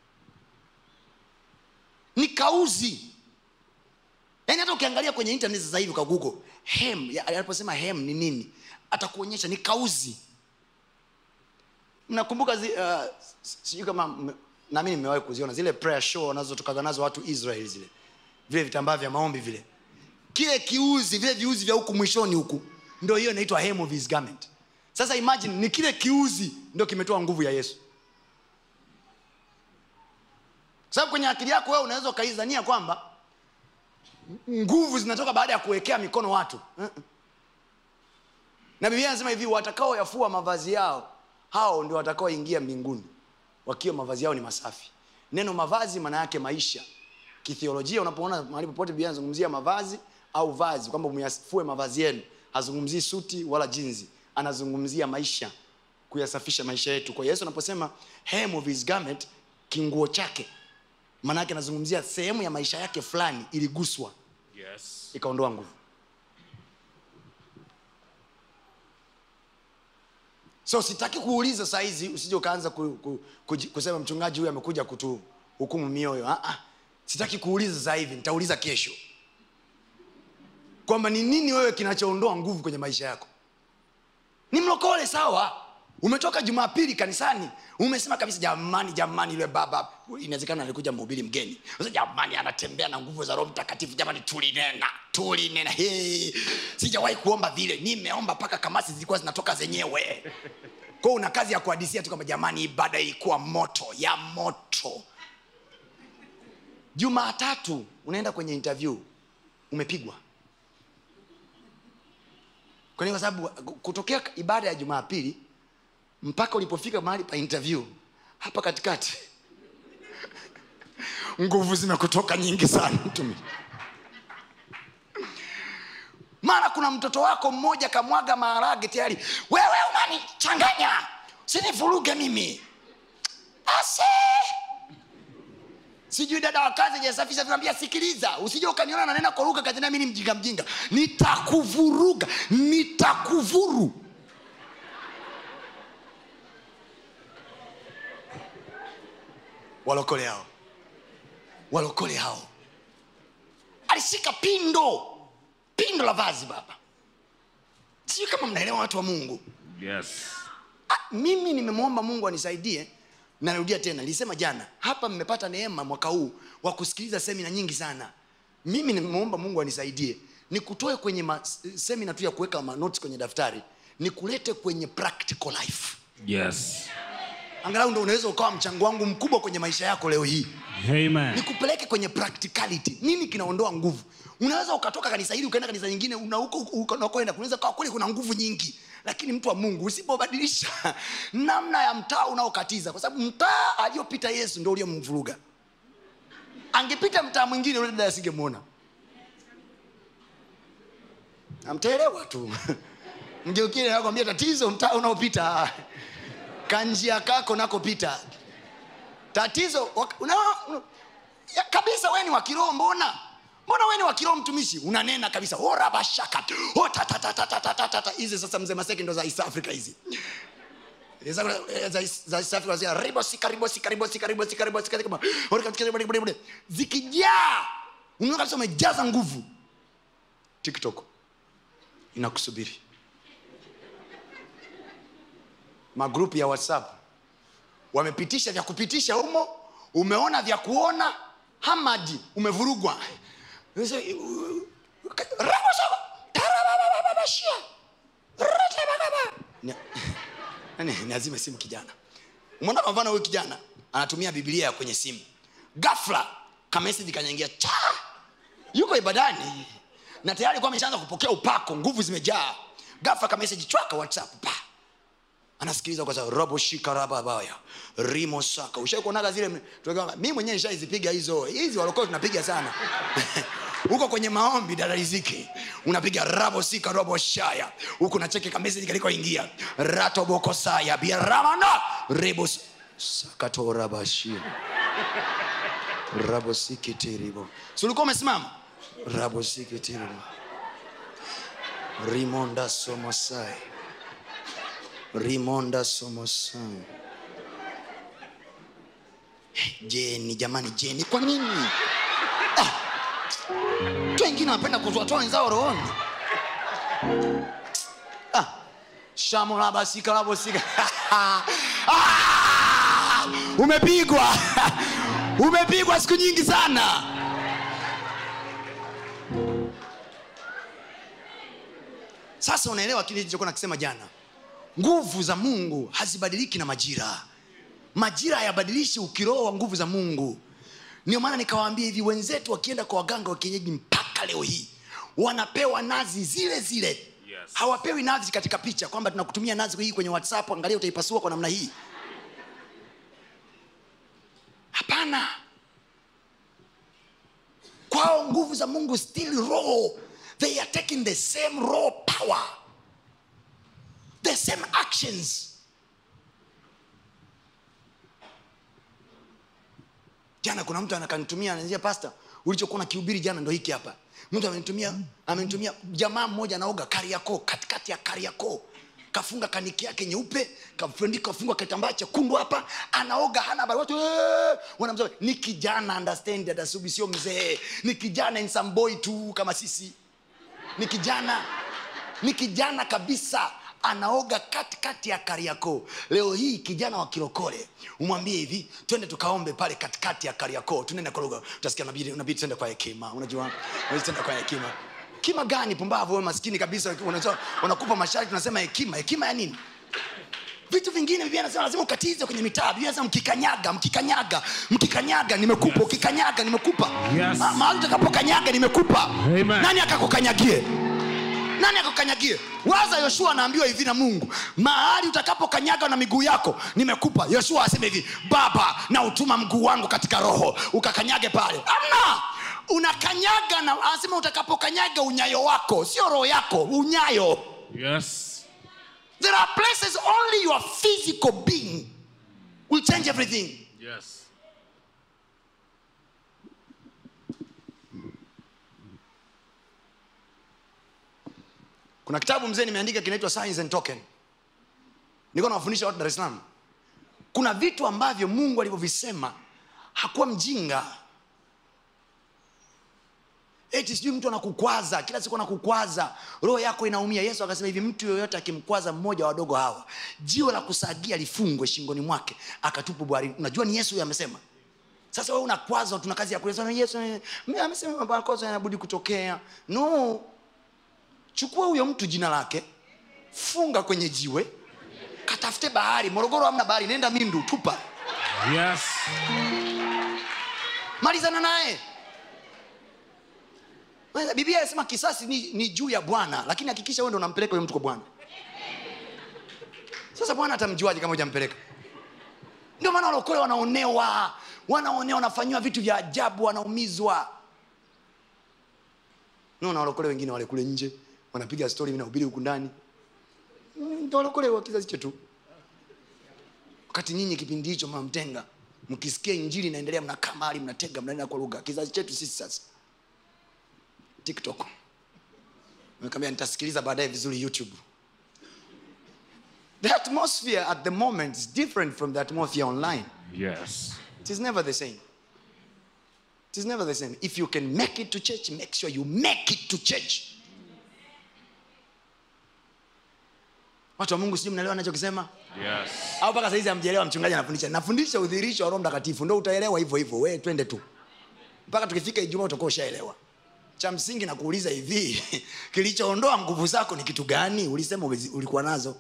ni kauzi. Yaani hata ukiangalia kwenye internet sasa hivi kwa Google, hem, aliposema hem ni nini, atakuonyesha ni kauzi. Mnakumbuka sijui kama na mimi nimewahi kuziona zile prayer show wanazotoka nazo watu Israel, vile vitambaa vya maombi vile. Kile kiuzi, vile viuzi vya huku mwishoni huku, ndio hiyo inaitwa hem of his garment. Sasa imagine ni kile kiuzi ndio kimetoa nguvu ya Yesu. Sababu kwenye akili yako wewe unaweza kaizania kwamba nguvu zinatoka baada ya kuwekea mikono watu. Na Biblia inasema hivi, watakao yafua mavazi yao, hao ndio watakao ingia mbinguni wakiwa mavazi yao ni masafi. Neno mavazi maana yake maisha. Kithiolojia unapoona mahali popote Biblia inazungumzia mavazi au vazi kwamba myafue mavazi yenu, hazungumzii suti wala jinzi, anazungumzia maisha, kuyasafisha maisha yetu. Kwa Yesu anaposema hem of his garment, kinguo chake, maana yake anazungumzia sehemu ya maisha yake fulani iliguswa. Yes. Ikaondoa nguvu. So sitaki kuuliza saa hizi, usije ukaanza kusema mchungaji huyu amekuja kutuhukumu mioyo. Sitaki kuuliza sasa hivi, nitauliza kesho. Kwamba ni nini wewe kinachoondoa nguvu kwenye maisha yako? Ni mlokole sawa. Umetoka Jumapili kanisani, umesema kabisa jamani yule baba, inawezekana alikuja mhubiri mgeni. Sasa jamani anatembea na nguvu za Roho Mtakatifu, jamani tulinena. Sijawahi kuomba vile, nimeomba paka kamasi zilikuwa zinatoka zenyewe. Kwa una kazi ya kuhadisia tu kama jamani ibada ilikuwa moto ya moto. Jumatatu unaenda kwenye interview umepigwa. Kwa sababu kutokea ibada ya Jumapili mpaka ulipofika mahali pa interview hapa katikati nguvu zimekutoka nyingi sana mtumishi. Mara kuna mtoto wako mmoja kamwaga maharage tayari. Wewe unanichanganya. Usinivuruge mimi. Ase. Sijui dada wa kazi hajasafisha tunamwambia sikiliza. Usije ukaniona nanena kwa lugha kati na mimi mjinga. Nitakuvuruga. Nitakuvuru. Walokole hao. Alishika pindo la vazi baba. Sio kama mnaelewa watu wa Mungu. Yes. Mimi nimemwomba Mungu anisaidie. Narudia tena, nilisema jana, hapa mmepata neema mwaka huu wa kusikiliza semina nyingi sana. Mimi nimemwomba Mungu anisaidie. Nikutoe kwenye semina tu ya kuweka notes kwenye daftari, nikulete kwenye practical life. Yes. Angalau ndio unaweza ukawa mchango wangu mkubwa kwenye maisha yako leo hii. Amen. Nikupeleke kwenye practicality. Nini kinaondoa nguvu? Unaweza ukatoka kanisa hili ukaenda kanisa nyingine, unakoenda kunaweza kwa kweli kuna nguvu nyingi. Lakini mtu wa Mungu usipobadilisha namna ya mtaa unaokatiza, kwa sababu mtaa aliyopita Yesu ndio uliyomvuruga. Angepita mtaa mwingine yule dada asingemuona. Amtaelewa tu. Mgeukie na kumwambia tatizo mtaa unaopita. Kanjia kako nakopita. Tatizo kabisa wewe ni wa kiroho mbona wewe ni wa kiroho mtumishi unanena kabisa ora bashaka ta hizi sasa mzee Maseki ndo za East Africa hizi za East Africa za ribosi kama zikijaa unaona kabisa umejaza nguvu. TikTok inakusubiri, magrupu ya WhatsApp wamepitisha vya kupitisha humo, umeona vya kuona, Hamadi umevurugwa. Ni azime simu kijana. Umeona kwa mfano huyu kijana anatumia Biblia kwenye simu. Ghafla kama message kanyaingia cha. Yuko ibadani na tayari kwa ameshaanza kupokea upako, nguvu zimejaa. Ghafla kama message chwaka WhatsApp pa. Anasikiliza kwa sababu robo shikaraba baya rimo saka. Ushaikuonaga zile mimi mwenyewe nishaizipiga hizi walokole tunapiga sana. Uko kwenye maombi dada Riziki unapiga rabo sika robo shaya huko unacheke kama message kaliko ingia rato boko saya biaramana rebo sakatora bashi rabo sikitiribo. Sio ulikuwa umesimama rabo sikitiribo rimonda somosai rimonda somosai. Jeni jamani, Jeni kwa nini? Tu wengine wanapenda kutoa wenzao rohoni. Shamo la basika la bosika. Umepigwa. Umepigwa siku nyingi sana. Sasa unaelewa kile nilichokuwa nakisema jana. Nguvu za Mungu hazibadiliki na majira. Majira hayabadilishi ukiroho wa nguvu za Mungu. Ndio maana nikawaambia hivi, wenzetu wakienda kwa waganga wa kienyeji mpaka leo hii wanapewa nazi zile zile. Yes. Hawapewi nazi katika picha kwamba tunakutumia nazi hii kwenye WhatsApp, angalia utaipasua kwa namna hii. Hapana. Kwao nguvu za Mungu still raw. They are taking the same raw power, the same actions. Jana kuna mtu anakanitumia, ananiambia pastor, ulichokuwa unakihubiri jana ndio hiki hapa. Mtu amenitumia jamaa mmoja anaoga Kariakoo, katikati ya Kariakoo. Kafunga kaniki yake nyeupe, kafunga kitambaa chekundu hapa, anaoga hana habari. Watu wanamzoea. Ni kijana, understand that asubi sio mzee. Ni kijana in some boy tu kama sisi. Ni kijana kabisa. Anaoga katikati ya Kariakoo. Leo hii kijana wa kirokole umwambie hivi, twende tukaombe pale katikati ya Kariakoo, tunaenda koroga, utasikia unabidi twende kwa hekima. Unajua twende kwa hekima. Hekima gani pumbavu wewe maskini kabisa, unakupa masharti tunasema hekima. Hekima ya nini? Vitu vingine Biblia inasema lazima ukatize kwenye mitaa. Biblia inasema mkikanyaga nimekupa, ukikanyaga nimekupa. Yes. Mahali utakapokanyaga nimekupa. Amen. Nani akakukanyagie? Waza Yoshua anaambiwa hivi na Mungu, mahali utakapokanyaga na miguu yako nimekupa. Yoshua aseme hivi, Baba na utuma mguu wangu katika roho ukakanyage pale. Amna, unakanyaga na anasema utakapokanyaga unyayo wako, sio roho yako, unyayo. Yes. There are places only your physical being will change everything. Yes. Kuna kitabu mzee nimeandika kinaitwa Signs and Token. Niko nawafundisha watu Dar es Salaam. Kuna vitu ambavyo Mungu alivyovisema hakuwa mjinga. Eti sijui mtu anakukwaza, kila siku anakukwaza, roho yako inaumia. Yesu akasema hivi, mtu yoyote akimkwaza mmoja wadogo hawa, jiwe la kusagia lifungwe shingoni mwake akatupwe baharini. Unajua ni Yesu huyo amesema. Sasa wewe unakwaza, tuna kazi ya kueleza Yesu amesema makosa yanabudi kutokea. No. Chukua huyo mtu jina lake, funga kwenye jiwe, katafute bahari. Morogoro hamna bahari, nenda Mindu, tupa. Yes. Malizana naye. Biblia inasema kisasi ni juu ya Bwana, lakini hakikisha wewe ndio unampeleka huyo mtu kwa Bwana. Sasa Bwana atamjuaje kama hujampeleka? Ndio maana walokole wanaonewa, wanafanywa vitu vya ajabu, wanaumizwa. Na walokole wengine wale kule nje wanapiga story, mimi nahubiri huku ndani. Ndio walokole wa kizazi chetu. Wakati nyinyi kipindi hicho mnamtenga, mkisikia injili inaendelea mnakaa mahali mnatega, mnaenda kwa lugha. Kizazi chetu sisi sasa TikTok. Nikamwambia nitasikiliza baadaye vizuri YouTube. The atmosphere at the moment is different from the atmosphere online. Yes. It is never the same. It is never the same. If you can make it to church, make sure you make it to church. Watu wa Mungu sijui mnaelewa ninachokisema? Yes. Au mpaka sasa hizi hamjaelewa mchungaji anafundisha. Nafundisha udhihirisho wa Roho Mtakatifu, ndio utaelewa hivyo hivyo. Wewe twende tu. Mpaka tukifika Ijumaa utakuwa ushaelewa. Cha msingi na kuuliza hivi, kilichoondoa nguvu zako ni kitu gani? Ulisema ulikuwa nazo.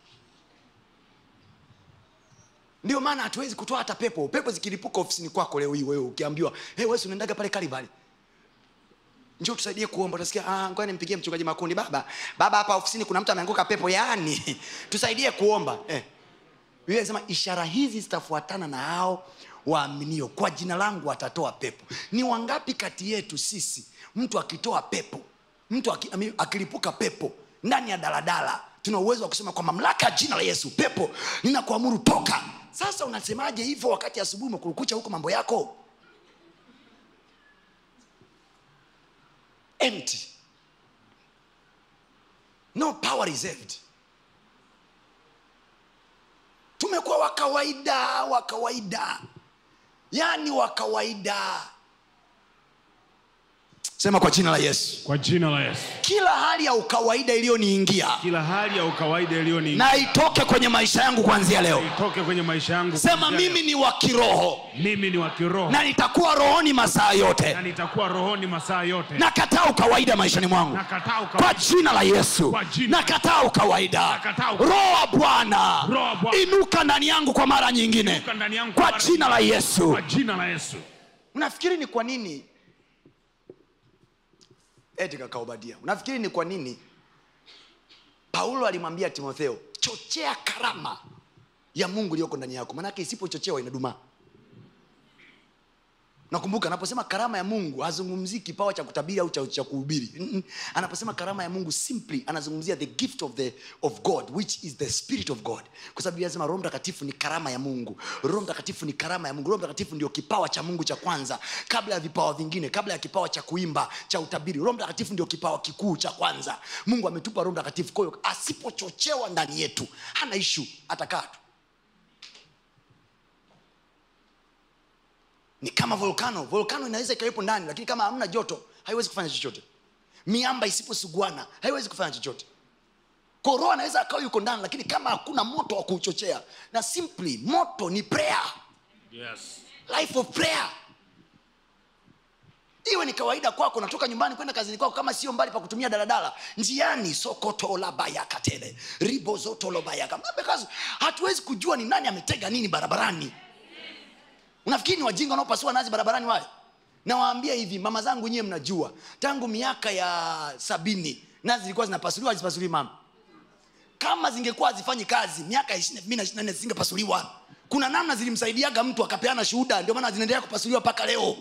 Ndio maana hatuwezi kutoa hata pepo. Pepo zikilipuka ofisini kwako leo hii, wewe ukiambiwa, wewe unaendaga pale Kalibali, njoo tusaidie kuomba, utasikia ngoja nimpigie mchungaji Makundi, baba hapa ofisini kuna mtu ameanguka pepo, yani tusaidie kuomba. Biblia inasema ishara hizi zitafuatana na hao waaminio, kwa jina langu watatoa pepo. Ni wangapi kati yetu sisi mtu akitoa pepo, mtu akilipuka pepo ndani ya daladala, tuna uwezo wa kusema kwa mamlaka ya jina la Yesu, pepo ninakuamuru toka. Sasa unasemaje hivyo wakati asubuhi umekurukucha huko mambo yako empty, no power reserved? Tumekuwa wa kawaida, yani wa kawaida. Sema kwa jina la Yesu. Kwa jina la Yesu. Kila hali ya ukawaida iliyoniingia, na itoke kwenye maisha yangu kuanzia leo. Sema mimi ni wa kiroho. Na nitakuwa rohoni masaa yote. Nakataa ukawaida maishani mwangu. Kwa jina la Yesu. Nakataa ukawaida. Roho wa Bwana inuka ndani yangu kwa mara nyingine. Kwa jina la Yesu. Unafikiri ni kwa nini? Kaka Obadia, unafikiri ni kwa nini Paulo alimwambia Timotheo, chochea karama ya Mungu iliyoko ndani yako, maana yake isipochochewa inaduma. Nakumbuka anaposema karama ya Mungu hazungumzii kipawa cha kutabiri au cha kuhubiri. Anaposema karama ya Mungu simply anazungumzia the gift of God, which is the spirit of God. Kwa sababu anasema Roho Mtakatifu ni karama ya Mungu. Roho Mtakatifu ni karama ya Mungu. Roho Mtakatifu ndio kipawa cha Mungu cha kwanza, kabla ya vipawa vingine, kabla ya kipawa cha kuimba, cha utabiri. Roho Mtakatifu ndio kipawa kikuu cha kwanza. Mungu ametupa Roho Mtakatifu. Kwa hiyo asipochochewa ndani yetu, hana issue, atakaa tu. Ni kama volcano inaweza ikawepo ndani, lakini kama hamna joto haiwezi kufanya chochote. Miamba isiposuguana haiwezi kufanya chochote. Kwa roho anaweza akawa yuko ndani, lakini kama hakuna moto wa kuchochea, na simply moto ni prayer. Yes. Life of prayer. Iwe ni kawaida kwako, natoka nyumbani kwenda kazini kwako, kama sio mbali pa kutumia daladala, njiani sokotola bayakatele ribozotolo bayaka, because hatuwezi kujua ni nani ametega nini barabarani. Unafikiri ni wajinga wanaopasua nazi barabarani wale? Nawaambia hivi, mama zangu nyie mnajua, tangu miaka ya 70 nazi zilikuwa zinapasuliwa, hazipasuliwi mama. Kama zingekuwa hazifanyi kazi miaka 2024 zingepasuliwa. Kuna namna zilimsaidiaga mtu akapeana shuhuda, ndio maana zinaendelea kupasuliwa mpaka leo.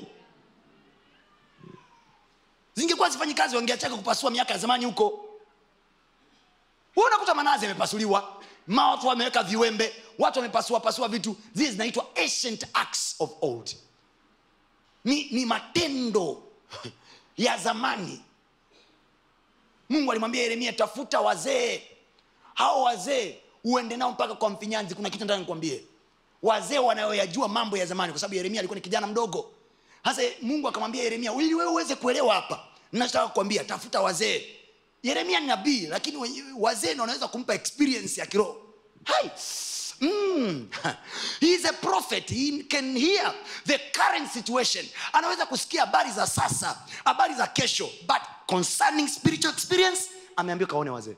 Zingekuwa zifanyi kazi wangeacha kupasua miaka ya zamani huko. Wewe unakuta manazi yamepasuliwa, watu wameweka viwembe, watu wamepasua vitu. Hizi zinaitwa ancient acts of old. Ni matendo ya zamani. Mungu alimwambia Yeremia, tafuta wazee. Hao wazee uende nao mpaka kwa mfinyanzi. Kuna kitu nataka nikwambie, wazee wanaoyajua mambo ya zamani, kwa sababu Yeremia alikuwa ni kijana mdogo. Hasa Mungu akamwambia Yeremia, ili wewe uweze kuelewa hapa, ninataka kukwambia tafuta wazee. Yeremia ni nabii, lakini wazee ndio wanaweza kumpa experience ya kiroho. Hai. He is a prophet. He can hear the current situation. Anaweza kusikia habari za sasa, habari za kesho, but concerning spiritual experience ameambiwa kaone wazee.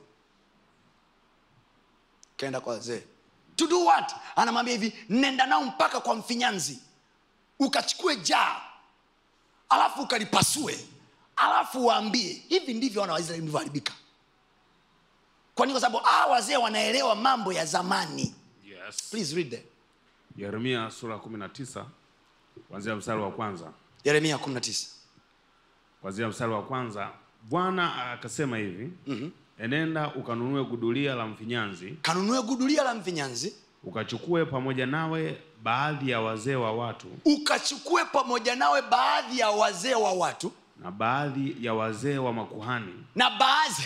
Kaenda kwa wazee. To do what? Anamwambia hivi, nenda nao mpaka kwa mfinyanzi, ukachukue jaa, alafu ukalipasue, alafu waambie, hivi ndivyo wana wa Israeli walivyoharibika. Kwa nini? Kwa sababu wazee wanaelewa mambo ya zamani. Yes. Please read there. Yeremia sura 19 kuanzia mstari wa kwanza. Yeremia 19 kuanzia mstari wa kwanza. Bwana akasema hivi, enenda ukanunue gudulia la mfinyanzi. Kanunue gudulia la mfinyanzi. Ukachukue pamoja nawe baadhi ya wazee wa watu. Ukachukue pamoja nawe baadhi ya wazee wa watu. Na baadhi ya wazee wa makuhani. Na baadhi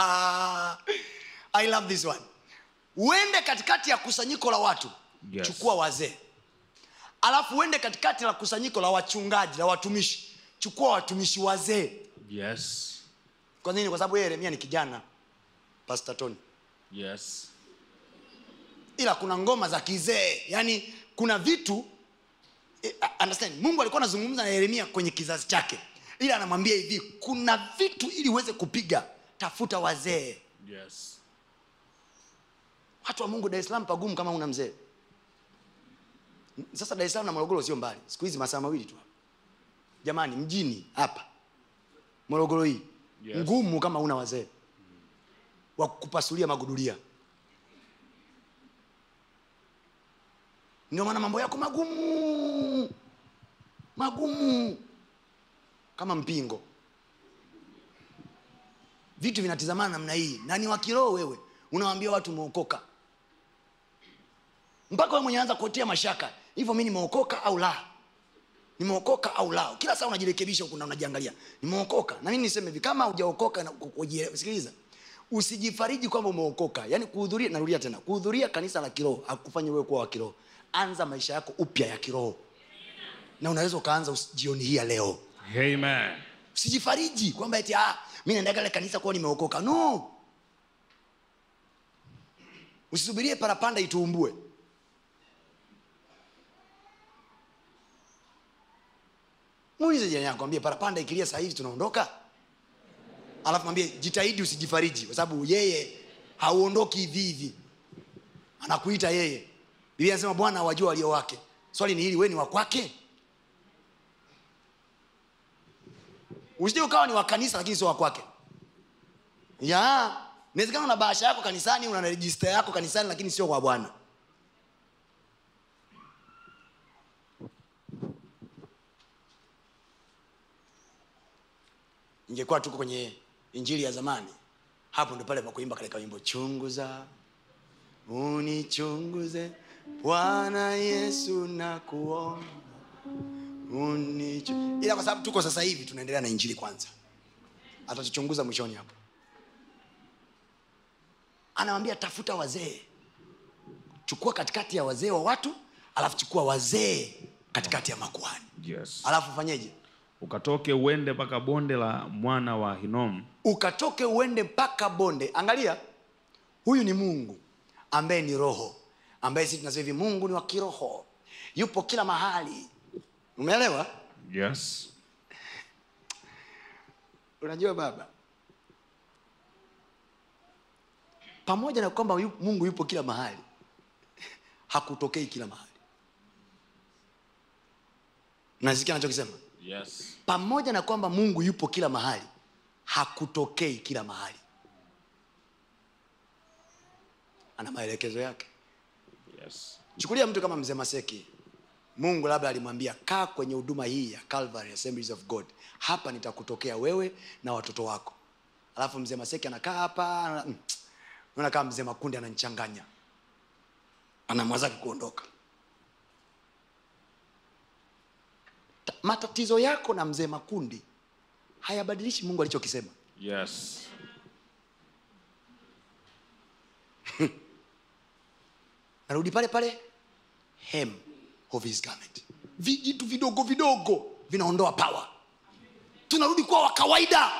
I love this one. Uende katikati ya kusanyiko la watu. Yes. Chukua wazee. Alafu uende katikati la kusanyiko la wachungaji, la watumishi. Chukua watumishi wazee. Yes. Kwa nini? Kwa sababu Yeremia ni kijana, Pastor Tony. Yes. Ila kuna ngoma za kizee. Yaani kuna vitu understand, Mungu alikuwa anazungumza na Yeremia kwenye kizazi chake. Ila anamwambia hivi, kuna vitu ili uweze kupiga, tafuta wazee. Yes. Watu wa Mungu, Dar es Salaam pagumu kama una mzee. Sasa Dar es Salaam na Morogoro sio mbali. Siku hizi masaa mawili tu. Jamani, mjini hapa Morogoro hii, yes, ngumu kama una wazee wa kupasulia magudulia. Ndio maana mambo yako magumu kama mpingo. Vitu vinatizamana namna hii. Na ni wa kiroho wewe. Unawaambia watu umeokoka. Mpaka wewe mwenye anza kuotea mashaka. Hivyo mimi nimeokoka au la? Nimeokoka au la? Kila saa unajirekebisha huko na unajiangalia. Nimeokoka. Na mimi niseme hivi, kama hujaokoka, sikiliza. Usijifariji kwamba umeokoka. Yaani kuhudhuria, narudia tena, kuhudhuria kanisa la kiroho hakufanya wewe kuwa wa kiroho. Anza maisha yako upya ya kiroho. Na unaweza ukaanza jioni hii leo. Amen. Usijifariji kwamba eti mimi naenda kale kanisa kwa nimeokoka. No. Usisubirie parapanda ituumbue. Muulize jirani yako, mwambie parapanda ikilia sasa hivi tunaondoka. Alafu mwambie jitahidi usijifariji, kwa sababu yeye hauondoki hivi. Anakuita yeye. Biblia inasema Bwana wajua walio wake. Swali ni hili, wewe ni wa kwake? Usije ukawa ni wa kanisa lakini sio wa kwake. Inawezekana una bahasha yako kanisani, una register yako kanisani, lakini sio kwa Bwana. Ingekuwa tuko kwenye injili ya zamani, hapo ndo pale pa kuimba kale wimbo, chunguza unichunguze Bwana Yesu nakuomba unichunguze. Ila kwa sababu tuko sasa hivi tunaendelea na injili kwanza, atatuchunguza mwishoni hapo. Anamwambia tafuta wazee. Chukua katikati ya wazee wa watu, alafu chukua wazee katikati ya makuhani. Yes. Alafu fanyeje? Ukatoke uende mpaka bonde la mwana wa Hinomu. Ukatoke uende mpaka bonde. Angalia, huyu ni Mungu ambaye ni roho, ambaye sisi tunasema hivi Mungu ni wa kiroho, yupo kila mahali. Umeelewa? Yes. Unajua baba, pamoja na kwamba Mungu yupo kila mahali, hakutokei kila mahali. Nasikia anachokisema? Yes. Pamoja na kwamba Mungu yupo kila mahali, hakutokei kila mahali. Ana maelekezo yake. Yes. Chukulia mtu kama Mzee Maseki. Mungu labda alimwambia, kaa kwenye huduma hii ya Calvary Assemblies of God. Hapa nitakutokea wewe na watoto wako. Alafu Mzee Maseki anakaa hapa, unaona kama Mzee Makundi ananichanganya. Anamwaza kuondoka. Matatizo yako na Mzee Makundi hayabadilishi Mungu alichokisema. Yes. Narudi pale pale, hem of his garment. Vijitu vidogo vidogo vinaondoa power. Tunarudi kwa wa kawaida.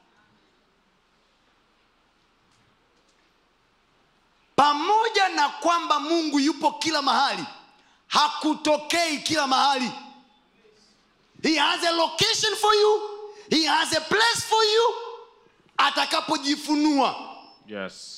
Pamoja na kwamba Mungu yupo kila mahali, hakutokei kila mahali. He has a location for you. He has a place for you. Atakapojifunua. Yes.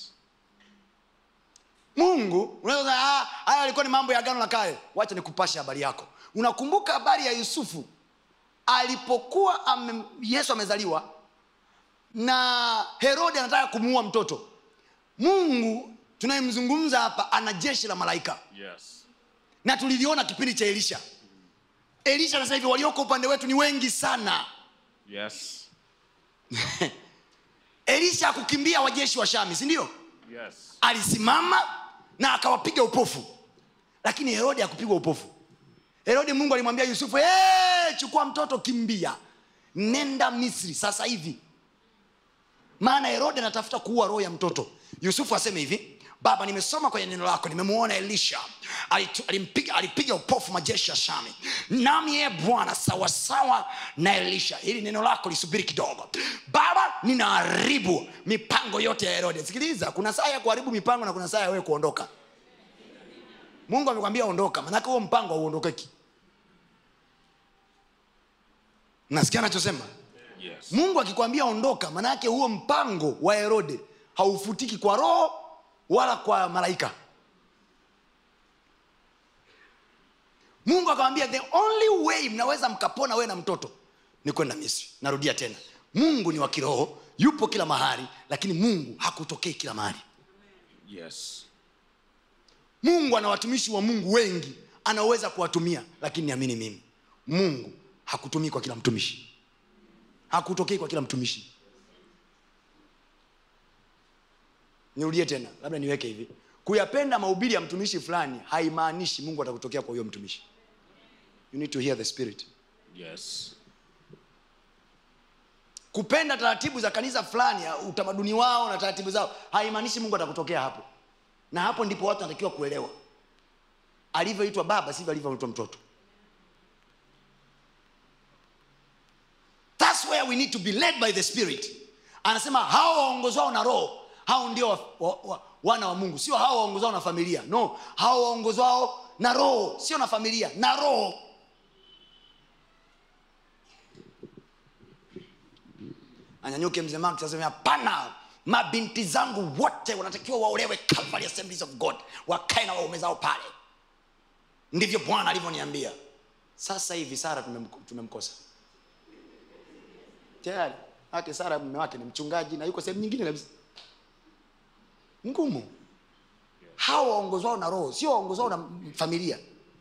Mungu, unaweza haya alikuwa ni mambo ya Agano la Kale. Wacha nikupashe habari yako. Unakumbuka habari ya Yusufu alipokuwa Yesu amezaliwa na Herode anataka kumuua mtoto? Mungu tunayemzungumza hapa ana jeshi la malaika. Yes. Na tuliliona kipindi cha Elisha. Elisha na sasa hivi walioko upande wetu ni wengi sana. Yes. Elisha kukimbia wajeshi wa Shami, si ndio? Yes. Alisimama na akawapiga upofu. Lakini Herode hakupigwa upofu. Herode Mungu alimwambia Yusufu, chukua mtoto, kimbia. Nenda Misri sasa hivi. Maana Herode anatafuta kuua roho ya mtoto. Yusufu aseme hivi, Baba, nimesoma kwenye neno lako, nimemuona Elisha alipiga upofu majeshi ya Shami. Nami Bwana sawa sawa na Elisha. Hili neno lako lisubiri kidogo. Baba, ninaharibu mipango yote ya Herode. Sikiliza, kuna saa ya kuharibu mipango na kuna saa ya wewe kuondoka. Mungu amekwambia ondoka, maana huo mpango hauondokeki. Nasikia anachosema? Yes. Mungu akikwambia ondoka, maana yake huo mpango wa Herode haufutiki kwa roho wala kwa malaika. Mungu akamwambia the only way mnaweza mkapona wewe na mtoto ni kwenda Misri. Narudia tena, Mungu ni wa kiroho, yupo kila mahali, lakini Mungu hakutokei kila mahali. Yes. Mungu ana watumishi wa Mungu wengi, anaweza kuwatumia, lakini niamini mimi, Mungu hakutumii kwa kila mtumishi. Hakutokei kwa kila mtumishi. Nirudie tena, labda niweke hivi. Kuyapenda mahubiri ya mtumishi fulani haimaanishi Mungu atakutokea kwa huyo mtumishi. You need to hear the spirit. Yes. Kupenda taratibu za kanisa fulani, utamaduni wao na taratibu zao, haimaanishi Mungu atakutokea hapo. Na hapo ndipo watu wanatakiwa kuelewa. Alivyoitwa baba sivyo alivyoitwa mtoto. That's where we need to be led by the spirit. Anasema hao waongozwao na roho, hao ndio wana wa Mungu. Sio hao waongozwao na familia. No, hao waongozwao na roho, sio na familia, na roho. Anyanyuke mzee Mark asema hapana, mabinti zangu wote wanatakiwa waolewe Calvary Assemblies of God, wakae na waume zao pale. Ndivyo Bwana alivyoniambia. Sasa hivi Sara tumemkosa. Tayari haki Sara mume wake ni mchungaji na yuko sehemu nyingine kabisa. Ngumu. Hao waongozwao na roho, sio waongozwao na familia.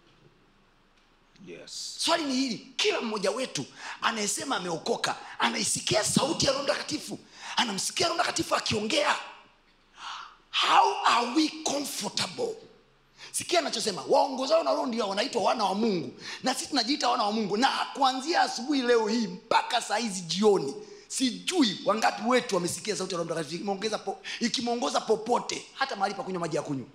Yes. Swali ni hili, kila mmoja wetu anayesema ameokoka, anaisikia sauti ya Roho Mtakatifu, anamsikia Roho Mtakatifu akiongea. How are we comfortable? Sikia anachosema, waongozao na roho ndio wanaitwa wana wa Mungu. Na sisi tunajiita wana wa Mungu. Na kuanzia asubuhi leo hii mpaka saa hizi jioni, sijui wangapi wetu wamesikia sauti ya Roho Mtakatifu ikimwongoza popote, hata mahali pa kunywa maji ya kunywa.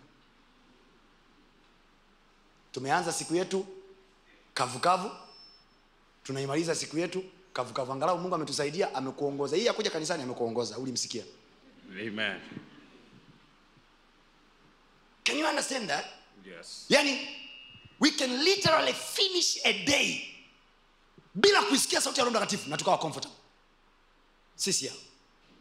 Tumeanza siku yetu kavukavu, tunaimaliza siku yetu kavukavu. Angalau Mungu ametusaidia, amekuongoza. Hii akuja kanisani amekuongoza, ulimsikia. Amen. Can you understand that? Yes. Yani, we can literally finish a day bila kuisikia sauti ya Roho Mtakatifu na tukawa comfortable. sisi hao.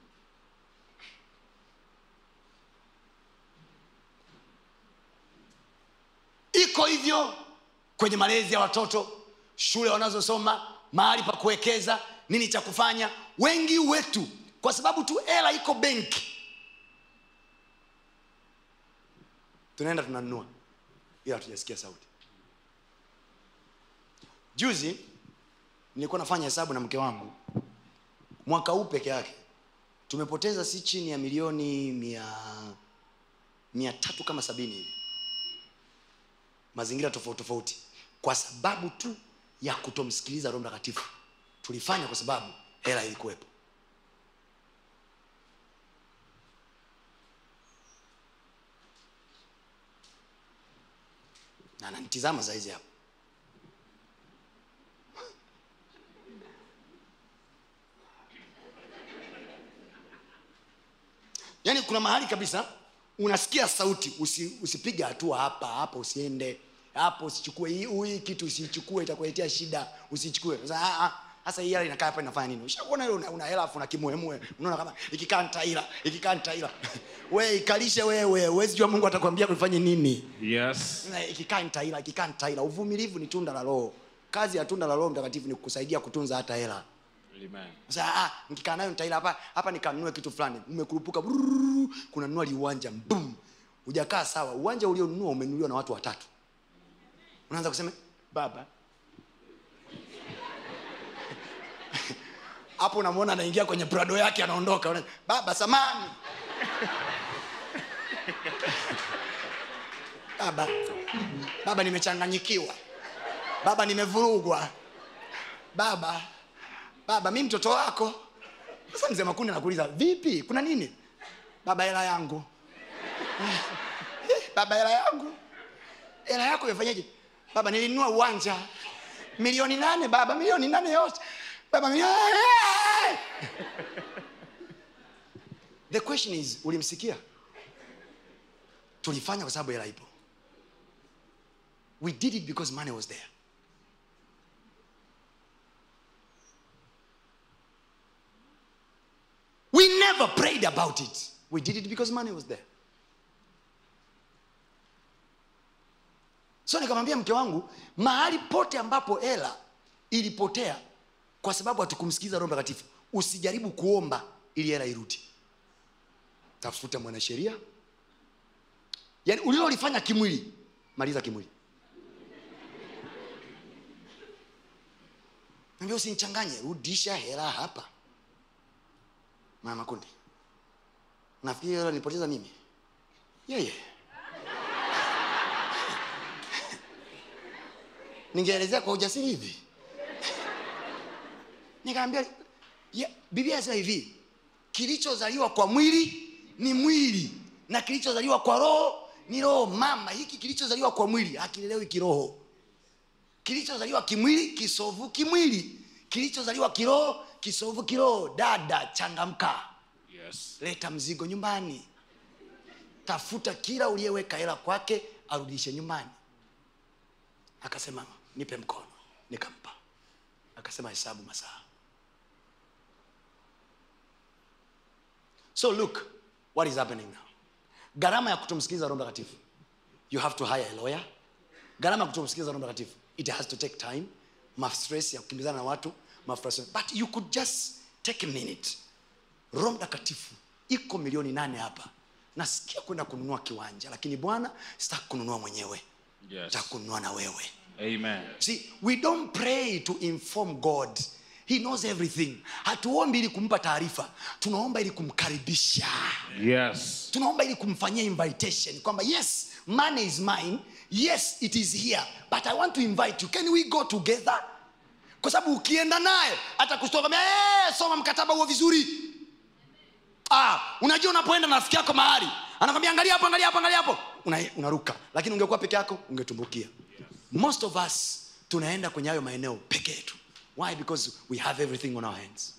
Iko hivyo kwenye malezi ya watoto, shule wanazosoma, mahali pa kuwekeza, nini cha kufanya. Wengi wetu kwa sababu tu hela iko benki, tunaenda tunanunua ila hatujasikia sauti. Juzi nilikuwa nafanya hesabu na mke wangu, mwaka huu peke yake tumepoteza si chini ya milioni 300 kama 70 hivi, mazingira tofauti tofauti, kwa sababu tu ya kutomsikiliza Roho Mtakatifu. Tulifanya kwa sababu hela ilikuwepo. Na ananitazama saizi hapo. Yaani kuna mahali kabisa unasikia sauti, usipige hatua hapa, usiende hapo, usichukue hii kitu, usichukue itakuletea shida, usichukue. Sasa hii hela inakaa hapa inafanya nini? Ushakuona ile una hela afu na kimuemue, unaona kama ikikaa nitaila. Wewe ikalishe wewe, huwezi jua Mungu atakwambia kufanye nini. Yes. Ikikaa nitaila. Uvumilivu ni tunda la Roho. Kazi ya tunda la Roho Mtakatifu ni kukusaidia kutunza hata hela. Amen. Sasa nikikaa nayo nitaila hapa nikanunue kitu fulani. Umekurupuka kuna nunua uwanja boom. Hujakaa sawa. Uwanja ulionunua umenunuliwa na watu watatu. Unaanza kusema baba. Hapo unamwona anaingia kwenye Prado yake anaondoka. Baba samani. Baba nimechanganyikiwa. Baba nimevurugwa. Baba mimi mtoto wako. Sasa mzee Makundi anakuuliza, "Vipi? Kuna nini?" "Baba hela yangu." "Baba hela yangu?" "Hela yako imefanyaje?" "Baba nilinunua uwanja. Milioni 8 baba, milioni 8 yote." "Baba milioni." The question is, ulimsikia? Tulifanya kwa sababu hela ipo. We did it because money was there. We never prayed about it. We did it because money was there. So nikamwambia mke wangu, mahali pote ambapo hela ilipotea kwa sababu hatukumsikiza Roho Mtakatifu, usijaribu kuomba ili hela irudi. Tafuta mwanasheria. Yaani ulilolifanya kimwili, maliza kimwili. Nambia usinichanganye, rudisha hela hapa. Mama Kundi, nafikiri hela nilipoteza mimi. Yeye. Ningeelezea kwa ujasiri hivi. Nikamwambia, Biblia inasema hivi, kilichozaliwa kwa mwili ni mwili na kilichozaliwa kwa roho ni roho. Mama, hiki kilichozaliwa kwa mwili hakilelewi kiroho. Kilichozaliwa kimwili kisovu kimwili, kilichozaliwa kiroho kisovu kiroho. Dada, changamka. Yes. Leta mzigo nyumbani. Tafuta kila uliyeweka hela kwake arudishe nyumbani. Akasema nipe mkono, nikampa. Akasema hesabu masaa. So look what is happening now. Gharama ya kutomsikiliza Roho Mtakatifu, you have to hire a lawyer. Gharama ya kutomsikiliza Roho Mtakatifu, it has to take time. Stress ya kukimbizana na watu, frustration. But you could just take a minute. Roho Mtakatifu iko milioni 8 hapa. Nasikia kwenda kununua kiwanja, lakini Bwana sitaki kununua mwenyewe. Yes. Sitaki kununua na wewe. Amen. See, we don't pray to inform God. He knows everything. Hatuombi ili kumpa taarifa, tunaomba ili kumkaribisha. Yes. Tunaomba ili kumfanyia invitation kwamba yes, money is mine. Yes, it is here, but I want to invite you. Can we go together? Kwa sababu ukienda naye atakustoka, soma mkataba huo vizuri. Unajua unapoenda na rafiki yako mahali, anakuambia angalia hapo, angalia hapo, angalia hapo. Unaruka. Lakini ungekuwa peke yako ungetumbukia. Most of us tunaenda kwenye hayo maeneo peke yetu. Why? Because we have everything on our hands.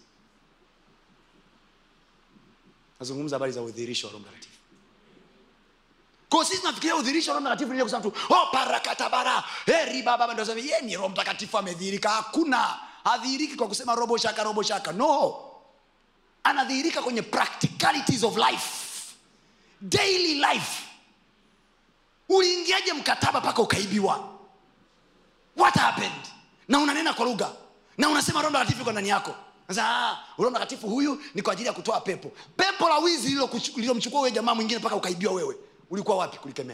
Nazungumza habari za udhihirisho wa Roho Mtakatifu. Kwa sisi tunafikiria udhihirisho wa Roho Mtakatifu ni kusema tu, parakatabara, baba ndio sema yeye ni Roho Mtakatifu amedhihirika. Hakuna. Hadhihiriki kwa kusema robo shaka. No. anadhihirika kwenye practicalities of life, daily life. Uliingiaje mkataba paka ukaibiwa? What happened? Na unanena kwa lugha na unasema Roho Mtakatifu yuko ndani yako. Sasa Roho Mtakatifu huyu ni kwa ajili ya kutoa pepo. Pepo la wizi lililomchukua wewe jamaa mwingine paka ukaibiwa wewe. Ulikuwa wapi kulikemea?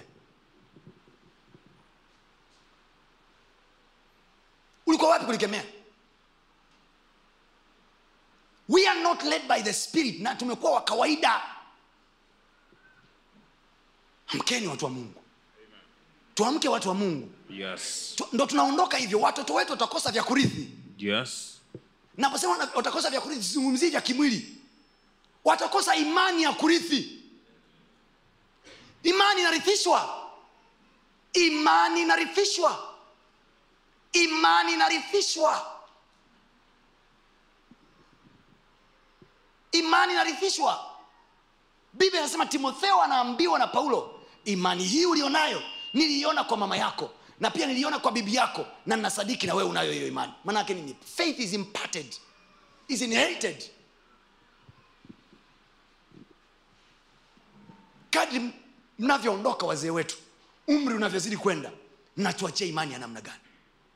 Ulikuwa wapi kulikemea? We are not led by the Spirit, na tumekuwa wa kawaida. Amkeni watu wa Mungu. Tuamke watu wa Mungu. Yes. Ndo tunaondoka hivyo. Watoto wetu watakosa vya kurithi. Yes. Naposema watakosa vya kurithi, sizungumzii vya kimwili. Watakosa imani ya kurithi. Imani inarithishwa. Imani inarithishwa. Imani inarithishwa. Imani inarithishwa. Biblia inasema, Timotheo anaambiwa na Paulo, imani hii ulionayo niliiona kwa mama yako na pia niliona kwa bibi yako, na ninasadiki na wewe unayo hiyo imani. Maana yake nini? Faith is imparted, is inherited. Kadri mnavyoondoka wazee wetu, umri unavyozidi kwenda, mnatuachia imani ya namna gani?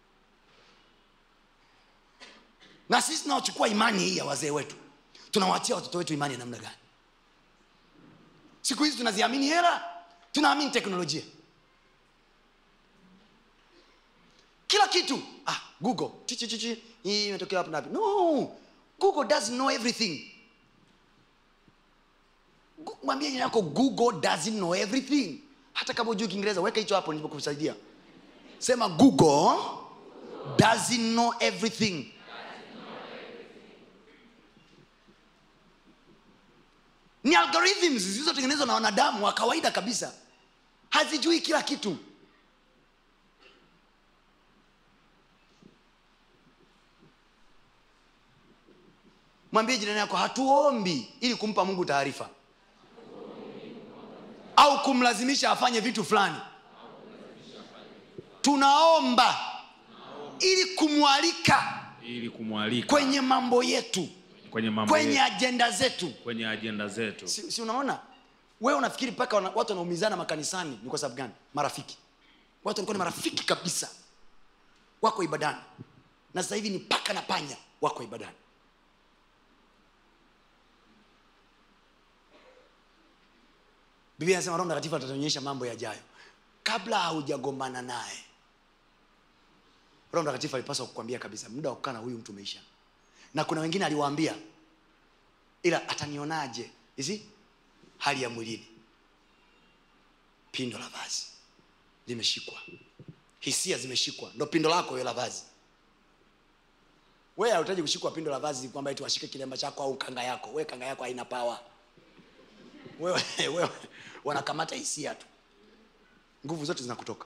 Na sisi tunaochukua imani hii ya wazee wetu, tunawaachia watoto wetu imani ya namna gani? Siku hizi tunaziamini hela, tunaamini teknolojia. Kila kitu Google hii imetokea hapa na hapa. No, Google doesn't know everything. Mwambie jina yako, Google doesn't know everything. Hata kama hujui Kiingereza, weka hicho hapo nilipokusaidia. Sema Google doesn't know everything. Ni algorithms zilizotengenezwa na wanadamu wa kawaida kabisa. Hazijui kila kitu. Mwambie jirani yako, hatuombi ili kumpa Mungu taarifa au kumlazimisha afanye vitu fulani. Tunaomba ili kumwalika kwenye mambo yetu, kwenye agenda zetu. Si unaona? Wewe unafikiri paka watu wanaumizana makanisani ni kwa sababu gani? Marafiki. Watu walikuwa ni marafiki kabisa, wako ibadani, na sasa hivi ni paka na panya wako ibadani. Biblia inasema Roho Mtakatifu atatuonyesha mambo yajayo kabla haujagombana naye. Roho Mtakatifu alipaswa kukwambia kabisa, muda wa kukaa na huyu mtu umeisha. Na kuna wengine aliwaambia, ila atanionaje? Hizi hali ya mwilini, pindo la vazi limeshikwa, hisia zimeshikwa. Ndio pindo lako hiyo la vazi. Wewe hutaji kushikwa pindo la vazi kwamba eti washike kilemba chako au kanga yako. Wewe kanga yako haina power. Wewe wanakamata hisia tu, nguvu zote zinakutoka.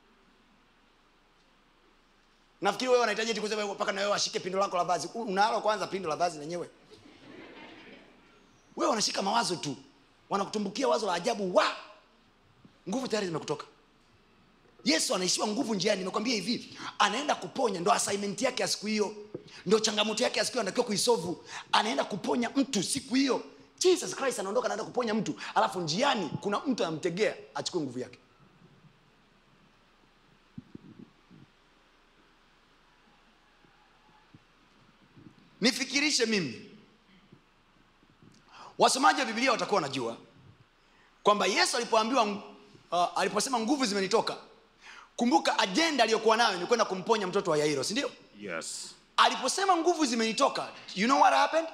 Nafikiri wewe unahitaji eti kusema mpaka na wewe washike pindo lako la vazi. Unalo kwanza pindo la vazi lenyewe? Wewe unashika mawazo tu, wanakutumbukia wazo la ajabu, nguvu tayari zimekutoka. Yesu anaishiwa nguvu njiani. Nimekwambia hivi, anaenda kuponya, ndo assignment yake ya siku hiyo, ndo changamoto yake ya siku hiyo, anatakiwa kuisolve. Anaenda kuponya mtu siku hiyo. Jesus Christ anaondoka, anaenda kuponya mtu, alafu njiani kuna mtu anamtegea achukue nguvu yake. Nifikirishe mimi, wasomaji wa Biblia watakuwa wanajua kwamba Yesu aliposema nguvu zimenitoka, kumbuka agenda aliyokuwa nayo ni kwenda kumponya mtoto wa Yairo, si ndio? Yes. Aliposema nguvu zimenitoka, you know what happened?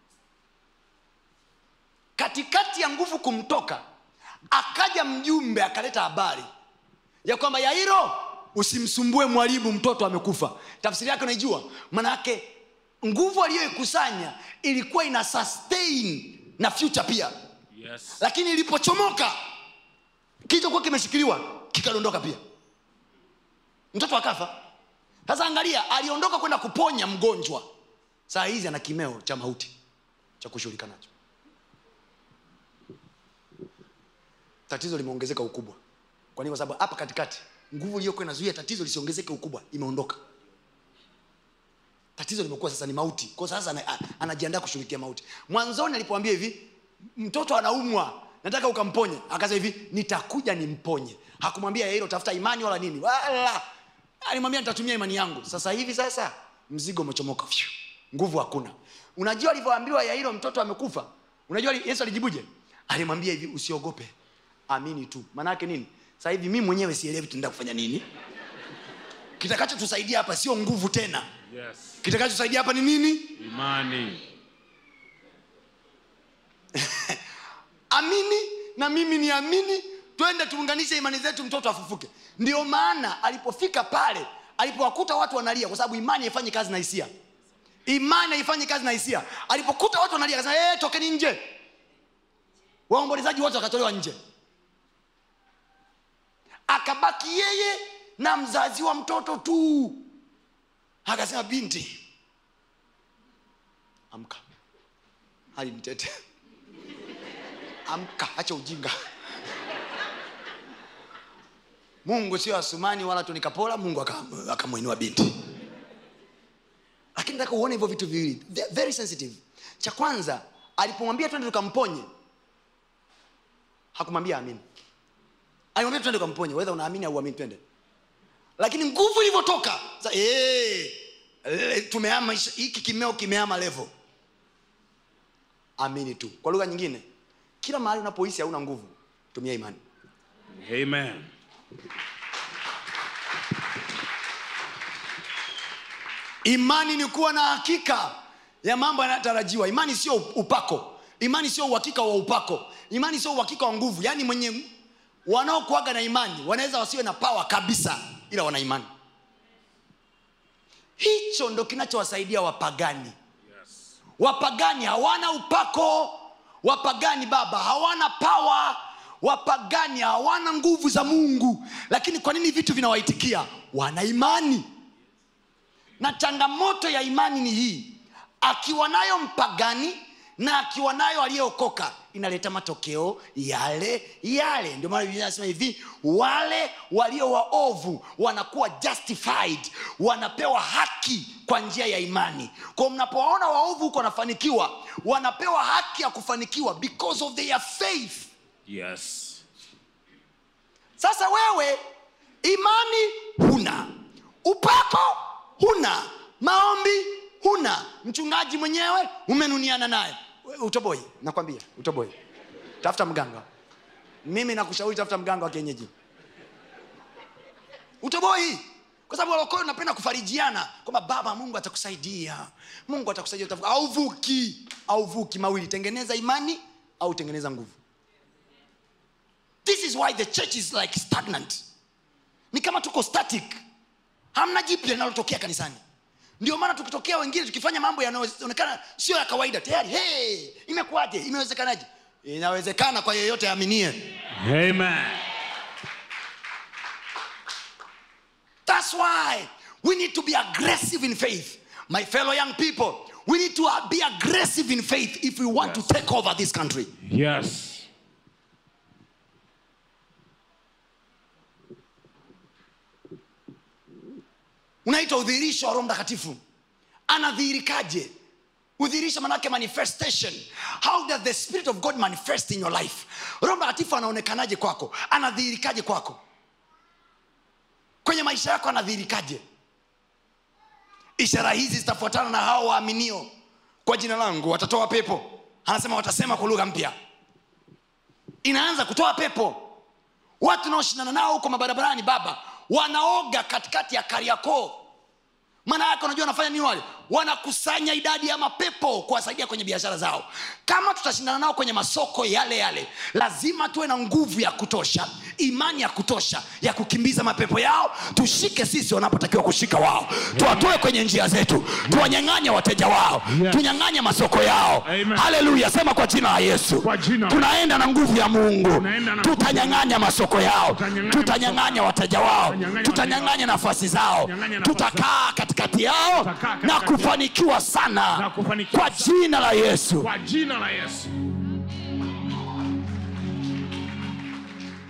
Katikati ya nguvu kumtoka, akaja mjumbe akaleta habari ya kwamba Yairo, usimsumbue mwalimu, mtoto amekufa. Tafsiri yake unaijua? Maana yake nguvu aliyoikusanya ilikuwa ina sustain na future pia. Yes. Lakini ilipochomoka, kilichokuwa kimeshikiliwa kikadondoka pia, mtoto akafa. Sasa angalia, aliondoka kwenda kuponya mgonjwa, saa hizi ana kimeo cha mauti cha kushughulika nacho. Tatizo limeongezeka ukubwa. Kwa nini? Kwa sababu hapa katikati nguvu iliyokuwa inazuia tatizo lisiongezeke ukubwa imeondoka. Tatizo limekuwa sasa ni mauti. Kwa sasa anajiandaa kushughulikia mauti. Mwanzoni alipoambia hivi, mtoto anaumwa, nataka ukamponye, akasema hivi, nitakuja nimponye. Hakumwambia hilo tafuta imani wala nini. Wala. Alimwambia nitatumia imani yangu. Sasa hivi sasa mzigo umechomoka. Nguvu hakuna. Unajua alivyoambiwa Yairo mtoto amekufa? Unajua Yesu alijibuje? Alimwambia hivi, usiogope. Amini tu. Maana yake nini? Sasa hivi mimi mwenyewe sielewi tunaenda kufanya nini. Kitakachotusaidia hapa sio nguvu tena. Yes. Kitakachotusaidia hapa ni nini? Imani. Amini na mimi niamini, twende tuunganishe imani zetu, mtoto afufuke. Ndio maana alipofika pale, alipowakuta watu wanalia, kwa sababu imani haifanyi kazi na hisia. Imani haifanyi kazi na hisia. Alipokuta watu wanalia, akasema tokeni nje. Waombolezaji wote wakatolewa nje. Akabaki yeye na mzazi wa mtoto tu. Akasema, binti, amka. Hali mtete. Amka, acha ujinga. Mungu sio Asumani wala Tony Kapola. Mungu akamuinua binti. Lakini nataka uone hivyo vitu viwili, very sensitive. Cha kwanza, alipomwambia twende tukamponye, hakumwambia amini. Alimwambia twende tukamponye, whether unaamini au uamini twende. Lakini nguvu ilivyotoka, tumehama, hiki kimeo kimehama level. Amini tu. Kwa lugha nyingine, kila mahali unapohisi hauna nguvu, tumia imani. Amen. Imani ni kuwa na hakika ya mambo yanayotarajiwa. Imani sio upako. Imani sio uhakika wa upako. Imani sio uhakika wa nguvu. Yaani mwenye wanaokuaga na imani wanaweza wasiwe na power kabisa, ila wana imani. Hicho ndo kinachowasaidia wapagani. Yes. Wapagani hawana upako. Wapagani baba hawana power. Wapagani hawana nguvu za Mungu. Lakini kwa nini vitu vinawaitikia? Wana imani. Na changamoto ya imani ni hii, akiwa nayo mpagani na akiwa nayo aliyeokoka, inaleta matokeo yale yale. Ndio maana Biblia inasema hivi, wale walio waovu wanakuwa justified, wanapewa haki kwa njia ya imani. Kwa mnapoona waovu huko wanafanikiwa, wanapewa haki ya kufanikiwa because of their faith. Yes. Sasa wewe imani huna, upako huna, maombi huna, mchungaji mwenyewe umenuniana naye, utoboi. Nakwambia utoboi. Tafuta mganga. Mimi nakushauri tafuta mganga wa kienyeji. Utoboi. Kwa sababu walokole napenda kufarijiana kwamba baba Mungu atakusaidia. Mungu atakusaidia. Auvuki mawili, tengeneza imani au tengeneza nguvu. This is why the church is like stagnant. Ni kama tuko static. Hamna jipya linalotokea kanisani. Ndio maana tukitokea wengine tukifanya mambo yanayoonekana sio ya kawaida, tayari imekuaje? Imewezekanaje? Inawezekana kwa yeyote aaminie. Amen. That's why we need to be aggressive in faith. My fellow young people, we need to be aggressive in faith if we want to take over this country. Yes. Unaitwa udhihirisho wa Roho Mtakatifu. Anadhihirikaje? Udhihirisho maana yake manifestation. How does the Spirit of God manifest in your life? Roho Mtakatifu anaonekanaje kwako? Anadhihirikaje kwako? Kwenye maisha yako anadhihirikaje? Ishara hizi zitafuatana na hao waaminio, kwa jina langu watatoa pepo. Anasema watasema kwa lugha mpya. Inaanza kutoa pepo. Watu naoshindana nao huko mabarabarani baba, wanaoga katikati ya Kariakoo. Maana yake unajua wanafanya nini wale? Wanakusanya idadi ya mapepo kuwasaidia kwenye biashara zao. Kama tutashindana nao kwenye masoko yale yale, lazima tuwe na nguvu ya kutosha, imani ya kutosha ya kukimbiza mapepo yao. Tushike sisi wanapotakiwa kushika wao. Tuwatoe kwenye njia zetu. Tuwanyang'anye wateja wao. Tunyang'anye masoko yao. Haleluya, sema kwa jina la Yesu. Tunaenda na nguvu ya Mungu. Tutanyang'anya masoko yao. Tutanyang'anya wateja wao. Tutanyang'anya nafasi zao. Tutakaa katikati yao na kufanikiwa sana kwa jina la Yesu. Kwa jina la Yesu.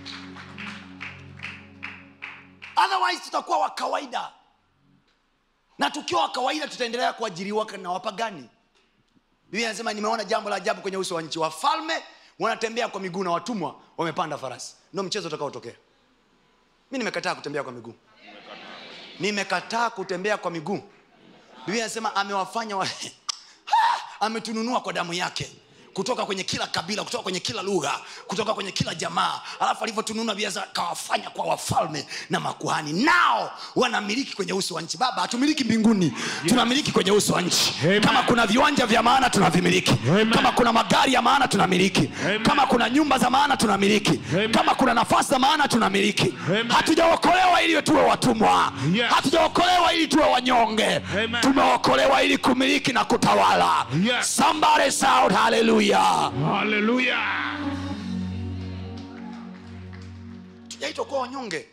Otherwise tutakuwa wa kawaida. Na tukiwa kawaida tutaendelea kuajiriwa na wapagani. Biblia inasema nimeona jambo la ajabu kwenye uso wa nchi, wafalme wanatembea kwa miguu na watumwa wamepanda farasi. Ndio mchezo utakaotokea. Mimi nimekataa kutembea kwa miguu. Nimekataa kutembea kwa miguu. Biblia inasema amewafanya ametununua kwa damu yake, kutoka kwenye kila kabila, kutoka kwenye kila lugha, kutoka kwenye kila jamaa. Alafu alivyotununua Biblia kawafanya kwa wafalme na makuhani, nao wanamiliki kwenye uso wa nchi. Baba, hatumiliki mbinguni, tunamiliki kwenye uso wa nchi. Kama kuna viwanja vya maana tunavimiliki. Kama kuna magari ya maana tunamiliki. Kama kuna nyumba za maana tunamiliki. Kama kuna nafasi za maana tunamiliki. Hatujaokolewa ili tuwe watumwa. Hatujaokolewa ili tuwe wanyonge. Tumeokolewa ili kumiliki na kutawala. Somebody shout hallelujah. Hallelujah. Tujaitwa kuwa wanyonge.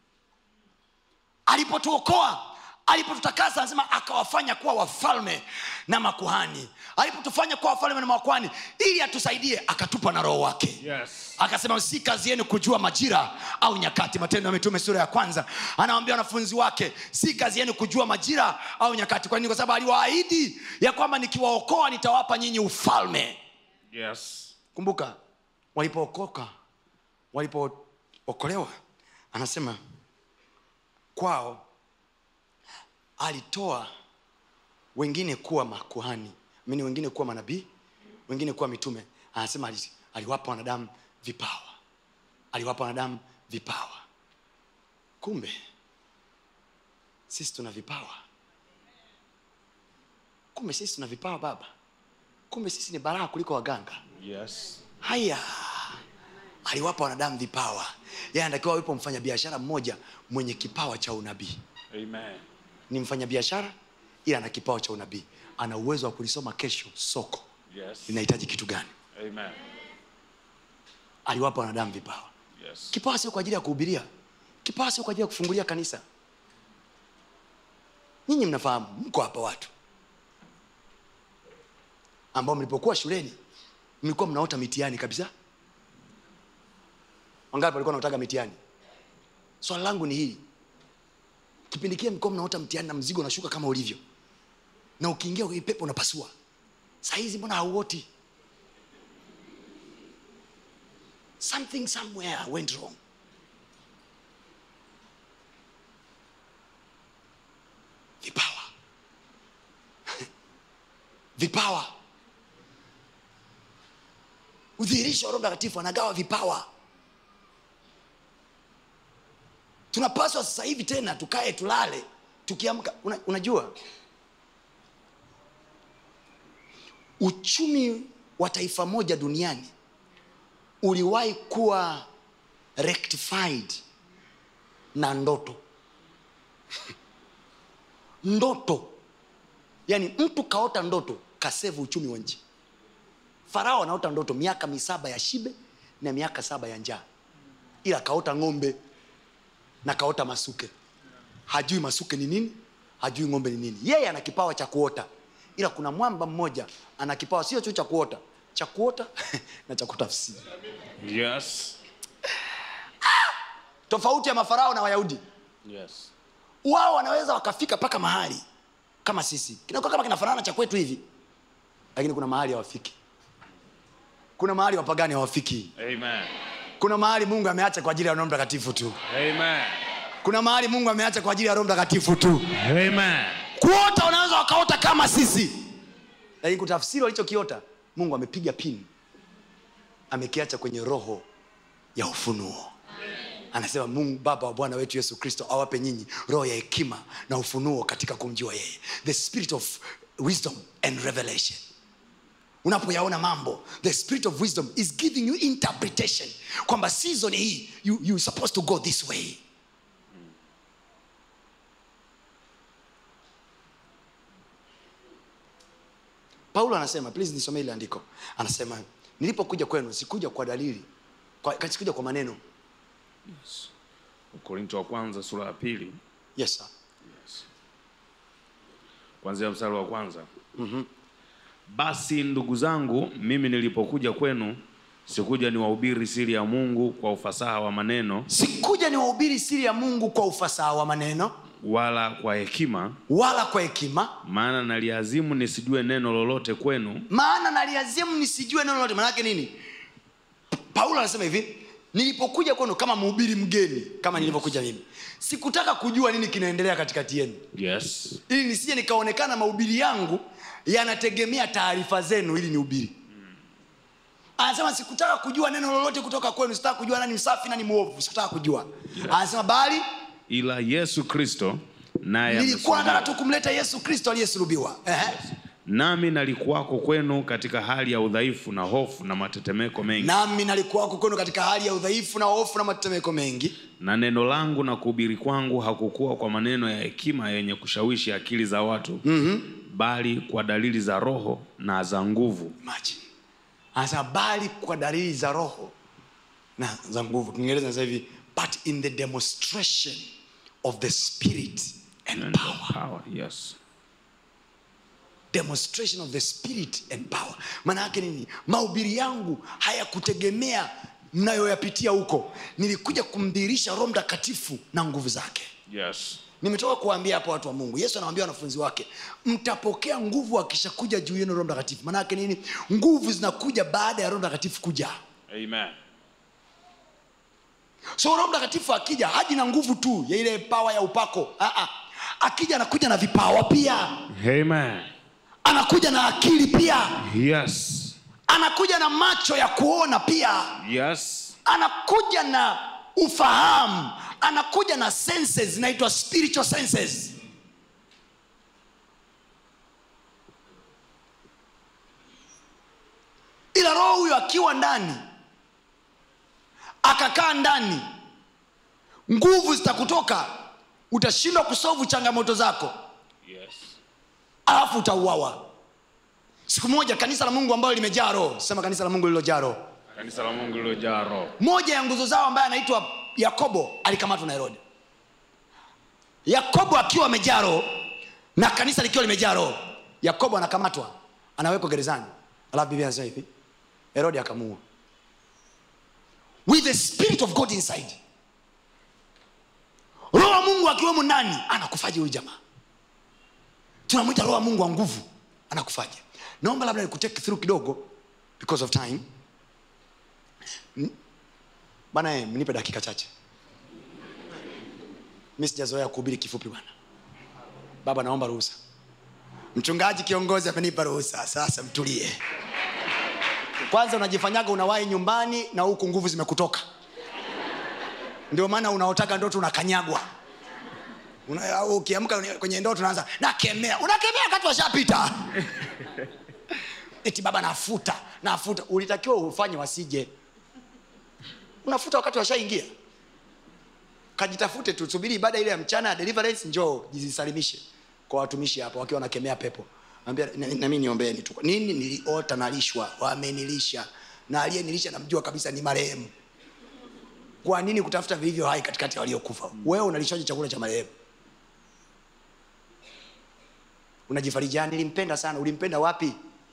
Alipotuokoa, alipotutakasa, anasema akawafanya kuwa wafalme na makuhani. Alipotufanya kuwa wafalme na makuhani ili atusaidie, akatupa na roho wake. Yes. Akasema si kazi yenu kujua majira au nyakati. Matendo ya Mitume sura ya 1 anawaambia wanafunzi wake, si kazi yenu kujua majira au nyakati. Kwa nini? Kwa sababu aliwaahidi ya kwamba nikiwaokoa nitawapa nyinyi ufalme. Yes. Kumbuka walipookolewa, anasema kwao alitoa wengine kuwa makuhani, wengine kuwa manabii, wengine kuwa mitume. Anasema aliwapa wanadamu vipawa. Aliwapa wanadamu vipawa. Kumbe sisi tuna vipawa. Kumbe sisi tuna vipawa baba. Kumbe sisi ni baraka kuliko waganga. Yes. Haya. Aliwapa wanadamu vipawa. Yeye anatakiwa yupo mfanyabiashara mmoja mwenye kipawa cha unabii. Amen. Ni mfanyabiashara ila ana kipawa cha unabii. Ana uwezo wa kulisoma kesho soko. Yes. Linahitaji kitu gani? Amen. Aliwapa wanadamu vipawa. Yes. Kipawa sio kwa ajili ya kuhubiria. Kipawa sio kwa ajili ya kufungulia kanisa. Nyinyi mnafahamu, mko hapa watu ambao mlipokuwa shuleni mlikuwa mnaota mitihani kabisa. Wangapi walikuwa wanaotaka mitihani? Swali langu ni hili. Kipindi kile mlikuwa mnaota mtihani na mzigo unashuka kama ulivyo, na ukiingia kwenye pepo unapasua. Sasa hizi mbona hauoti? Something somewhere went wrong. Vipawa. Vipawa. Udhihirisho wa Roho Mtakatifu anagawa vipawa. Tunapaswa sasa hivi tena tukae tulale tukiamka. Unajua uchumi wa taifa moja duniani uliwahi kuwa rectified na ndoto. Ndoto. Yani mtu kaota ndoto kasevu uchumi wa nchi. Farao anaota ndoto miaka 7 ya shibe na miaka 7 ya njaa. Ila kaota ng'ombe na kaota masuke. Hajui masuke ni nini, hajui ng'ombe ni nini. Yeye ana kipawa cha kuota. Ila kuna mwamba mmoja ana kipawa sio tu cha kuota, cha kuota na cha kutafsiri. Yes. Tofauti ya mafarao na Wayahudi. Yes. Wao wanaweza wakafika paka mahali kama sisi. Kinakuwa kama kinafanana cha kwetu hivi. Lakini kuna mahali hawafiki. Kuna mahali wapagani hawafiki. Amen. Kuna mahali Mungu ameacha kwa ajili ya Roho Mtakatifu tu. Amen. Kuna mahali Mungu ameacha kwa ajili ya Roho Mtakatifu tu. Amen. Kuota unaweza wakaota kama sisi. Lakini kutafsiri walichokiota, Mungu amepiga pin. Amekiacha kwenye roho ya ufunuo. Anasema Mungu Baba wa Bwana wetu Yesu Kristo awape nyinyi roho ya hekima na ufunuo katika kumjua yeye. The spirit of wisdom and revelation. Unapoyaona mambo, the spirit of wisdom is giving you interpretation. Kwamba season hii you supposed to go this way. Paulo anasema, please nisomee ile andiko. Anasema nilipokuja kwenu sikuja kwa dalili, sikuja kwa maneno. Yes. Korinto wa kwanza sura ya 2. Yes sir. Yes. Kuanzia mstari wa 1. Basi ndugu zangu, mimi nilipokuja kwenu sikuja niwahubiri siri ya Mungu kwa ufasaha wa maneno. Sikuja niwahubiri siri ya Mungu kwa ufasaha wa maneno, wala kwa hekima, maana naliazimu nisijue neno lolote kwenu. Maana yake nini? Paulo anasema hivi, nilipokuja kwenu kama mhubiri mgeni, kama nilivyokuja mimi, sikutaka kujua nini kinaendelea katikati yenu. Yes. Ili nisije nikaonekana mahubiri yangu yanategemea taarifa zenu ili nihubiri. Anasema sikutaka kujua neno lolote kutoka kwenu, sitaka kujua nani msafi nani muovu, sikutaka kujua. Yes. Anasema bali ila Yesu Kristo naye nilikuwa nataka tu kumleta Yesu Kristo aliyesulubiwa. Yes. Nami nalikuwako kwenu katika hali ya udhaifu na hofu na matetemeko mengi. Na neno langu na kuhubiri kwangu hakukuwa kwa maneno ya hekima yenye kushawishi akili za watu, bali kwa dalili za Roho na za nguvu. Imagine. Asa bali kwa dalili za Roho na za nguvu. Kiingereza nasema hivi, but in the demonstration of the Spirit and power. Yes. Demonstration of the Spirit and power. Maana yake nini? Mahubiri yangu hayakutegemea mnayoyapitia huko. Nilikuja kumdhihirisha Roho Mtakatifu na nguvu zake. Yes. Nimetoka kuambia hapo watu wa Mungu. Yesu anawaambia wanafunzi wake, mtapokea nguvu akishakuja juu yenu Roho Mtakatifu. Maana yake nini? Nguvu zinakuja baada ya Roho Mtakatifu kuja. Amen. So Roho Mtakatifu akija haji na nguvu tu ya ile power ya upako. Akija anakuja na vipawa pia. Amen. Anakuja na akili pia. Yes. Anakuja na macho ya kuona pia. Yes. Anakuja na ufahamu. Anakuja na senses, zinaitwa spiritual senses. Ila Roho huyo akiwa ndani, akakaa ndani, nguvu zitakutoka, utashindwa kusolve changamoto zako. Yes. Alafu utauawa. Siku moja kanisa la Mungu ambalo limejaa Roho, sema kanisa la Mungu lililojaa Roho. Kanisa la Mungu lililojaa Roho. Moja ya nguzo zao ambaye anaitwa Yakobo alikamatwa na Herode. Yakobo akiwa amejaa Roho na kanisa likiwa limejaa Roho, Yakobo anakamatwa, anawekwa gerezani. Alafu Biblia inasema hivi, Herode akamuua. With the Spirit of God inside. Roho wa Mungu akiwemo ndani, anakufaje huyu jamaa? Tunamuita Roho wa Mungu wa nguvu, anakufaje? Naomba labda nikutake through kidogo because of time. Bana, mnipe dakika chache. Mimi sijazoea kuhubiri kifupi bwana. Baba, naomba ruhusa. Mchungaji kiongozi amenipa ruhusa. Sasa mtulie. Kwanza unajifanyaga unawahi nyumbani na huku nguvu zimekutoka. Ndio maana unaotaka ndoto unakanyagwa. Ukiamka kwenye ndoto unaanza nakemea. Unakemea wakati washapita. Eti baba nafuta. Ulitakiwa ufanye wasije. Unafuta wakati washaingia. Kajitafute tu, subiri ibada ile ya mchana ya deliverance, njoo jisalimishe kwa watumishi hapo wakiwa wanakemea pepo. Anambia na mimi niombeeni tu. Nini? Niliota nalishwa, wamenilisha. Na aliyenilisha namjua kabisa ni marehemu. Kwa nini kutafuta vivyo hai katikati ya waliokufa? Wewe unalishaje chakula cha marehemu? Unajifariji, nilimpenda sana. Ulimpenda wapi?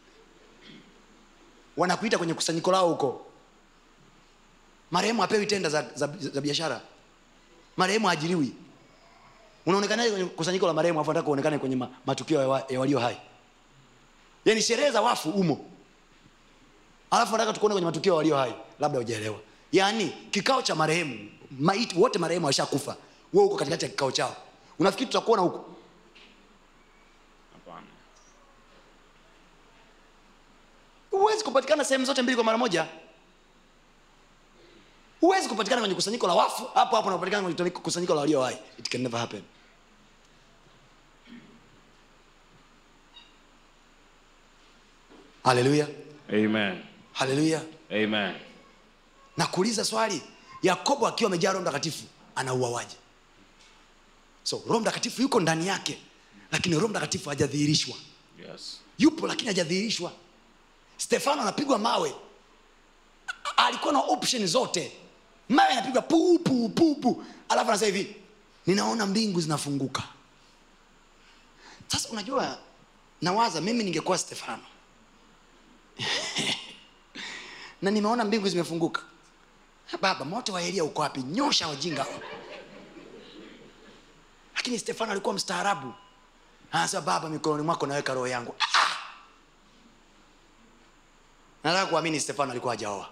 Wanakuita kwenye kusanyiko lao huko. Marehemu hapewi tenda za biashara. Marehemu haajiriwi. Unaonekanaje kwenye kusanyiko la marehemu afu unataka kuonekane kwenye matukio ya walio hai? Yaani sherehe za wafu umo, alafu unataka tukuone kwenye matukio ya walio hai. Labda hujaelewa. Yaani kikao cha marehemu, maiti wote marehemu washakufa, wewe uko katikati ya kikao chao. Unafikiri tutakuona huko? Hapana. Huwezi kupatikana sehemu zote mbili kwa mara moja. Huwezi kupatikana kwenye kusanyiko la wafu hapo unapatikana kwenye kusanyiko la walio hai. It can never happen. Hallelujah. Amen. Hallelujah. Amen. Na kuuliza swali, Yakobo akiwa amejaa Roho Mtakatifu anauawaje? So Roho Mtakatifu yuko ndani yake, lakini Roho Mtakatifu hajadhihirishwa. Yes. Yupo lakini hajadhihirishwa. Stefano anapigwa mawe, alikuwa na option zote. Mawe anapigwa pu pu pu pu, alafu anasema hivi, ninaona mbingu zinafunguka. Sasa unajua, nawaza mimi ningekuwa Stefano na nimeona mbingu zimefunguka. Baba, moto wa Elia uko wapi? Nyosha wajinga. Lakini Stefano alikuwa mstaarabu. Anasema Baba, mikononi mwako naweka roho yangu. Nataka kuamini Stefano alikuwa hajaoa.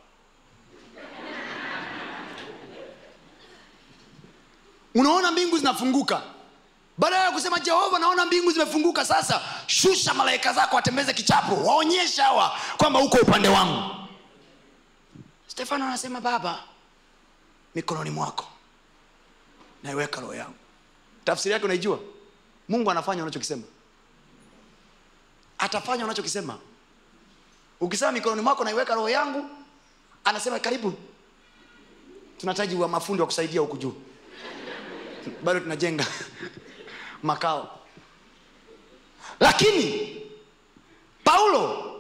Unaona mbingu zinafunguka. Baada ya kusema Jehova, naona mbingu zimefunguka, sasa shusha malaika zako watembeze kichapo, waonyesha hawa kwamba uko upande wangu. Stefano anasema Baba, mikononi mwako naiweka roho yangu. Tafsiri yake unaijua? Mungu anafanya unachokisema. Atafanya unachokisema. Ukisema mikononi mwako naiweka roho yangu, anasema karibu. Tunahitaji wa mafundi wa kusaidia huku juu. Bado tunajenga makao. Lakini Paulo,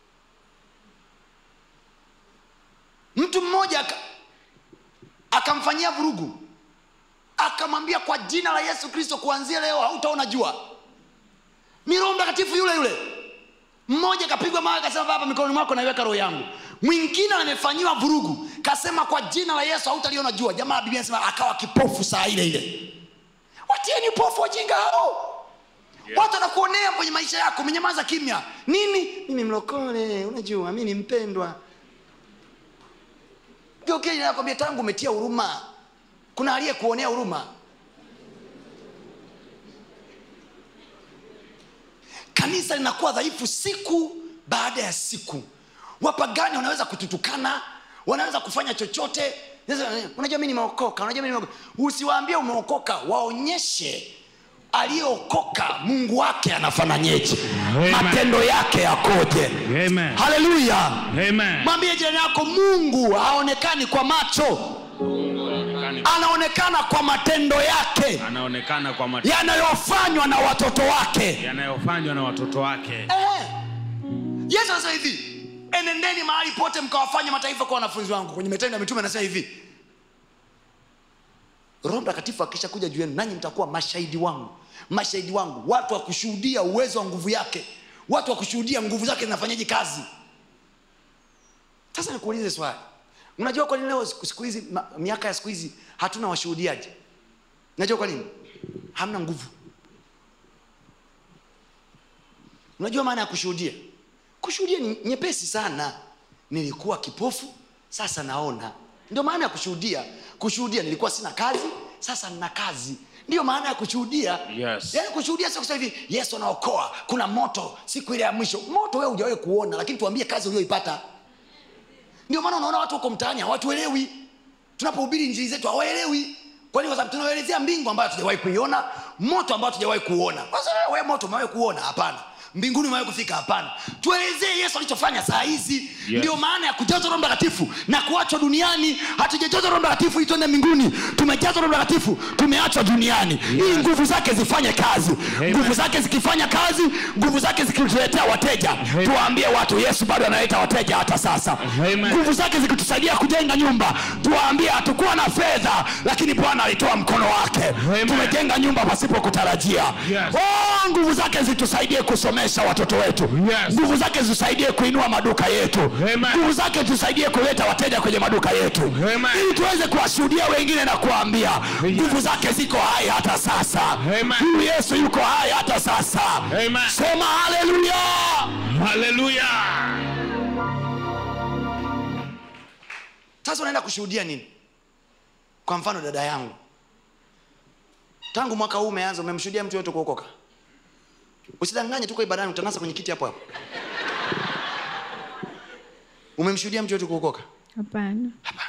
mtu mmoja akamfanyia vurugu, akamwambia kwa jina la Yesu Kristo kuanzia leo hautaona jua. Ni Roho Mtakatifu yule yule. Mmoja kapigwa mawe akasema Baba, mikononi mwako naiweka roho yangu. Mwingine amefanyiwa vurugu kasema kwa jina la Yesu hautaliona jua. Jamaa Biblia inasema akawa kipofu saa ile ile. Watieni upofu wajinga hao. Yeah. Watu wanakuonea kwenye maisha yako, umenyamaza kimya. Nini? Mimi mlokole, unajua mimi ni mpendwa. Okay, nakwambia tangu umetia huruma, kuna aliyekuonea huruma. Kanisa linakuwa dhaifu siku baada ya siku. Wapagani wanaweza kututukana, wanaweza kufanya chochote. Unajua mimi nimeokoka, unajua mimi nimeokoka. Usiwaambie umeokoka, waonyeshe aliyeokoka Mungu wake anafananyeje, matendo yake yakoje. Amen. Haleluya. Amen. Mwambie jirani yako, Mungu haonekani kwa macho, anaonekana kwa matendo yake, anaonekana kwa matendo yanayofanywa na watoto wake, yanayofanywa na watoto wake. Yesu anasema hivi, enendeni mahali pote mkawafanye mataifa kwa wanafunzi wangu. Kwenye Matendo ya Mitume anasema hivi, Roho Mtakatifu akisha kuja juu yenu, nanyi mtakuwa mashahidi wangu. Mashahidi wangu, watu wa kushuhudia uwezo wa nguvu yake, watu wa kushuhudia nguvu zake zinafanyaje kazi. Sasa nikuulize swali, unajua kwa nini leo siku hizi, miaka ya siku hizi hatuna washuhudiaji? Unajua kwa nini? Hamna nguvu. Unajua maana ya kushuhudia? Kushuhudia ni nyepesi sana. Nilikuwa kipofu, sasa naona. Ndio maana ya kushuhudia. Kushuhudia nilikuwa sina kazi, sasa nina kazi. Ndio maana ya kushuhudia. Yes. Yaani kushuhudia sio kusema hivi Yesu anaokoa, kuna moto siku ile ya mwisho. Moto wewe hujawahi kuona, lakini tuambie kazi uliyoipata. Ndio maana unaona watu huko mtaani hawatuelewi. Tunapohubiri injili zetu hawaelewi. Kwa nini? Kwa sababu tunawaelezea mbingu ambayo hatujawahi kuiona, moto ambao hatujawahi kuona. Kwa sababu wewe moto umewahi kuona? Hapana. Mbinguni umewahi kufika? Hapana. Tuelezee Yesu alichofanya saa hizi. Yes. Ndio maana ya kujazwa Roho Mtakatifu na kuachwa duniani. Hatujajazwa Roho Mtakatifu ili tuende mbinguni. Tumejazwa Roho Mtakatifu, tumeachwa duniani. Yes. Ili nguvu zake zifanye kazi. Nguvu zake zikifanya kazi, nguvu zake zikituletea wateja. Amen. Tuwaambie watu Yesu bado analeta wateja hata sasa. Nguvu zake zikitusaidia kujenga nyumba, tuwaambie hatukuwa na fedha lakini Bwana alitoa mkono wake. Amen. Tumejenga nyumba pasipo kutarajia. Yes. Nguvu zake zitusaidie kusomesha watoto wetu. Yes. Nguvu zake zisaidie kuinua maduka yetu. Nguvu zake tusaidie kuleta wateja kwenye maduka yetu. Amen. Ili tuweze kuwashuhudia wengine na kuambia nguvu zake ziko hai hata sasa. Huyu Yesu yuko hai hata sasa. Amen. Sema haleluya. Haleluya. Sasa unaenda kushuhudia nini? Kwa mfano dada yangu, tangu mwaka huu umeanza, umemshuhudia mtu yote kuokoka? Usidanganye tuko ibadani utanasa kwenye kiti hapo hapo. Umemshuhudia mtu yote kuokoka? Hapana. Hapana.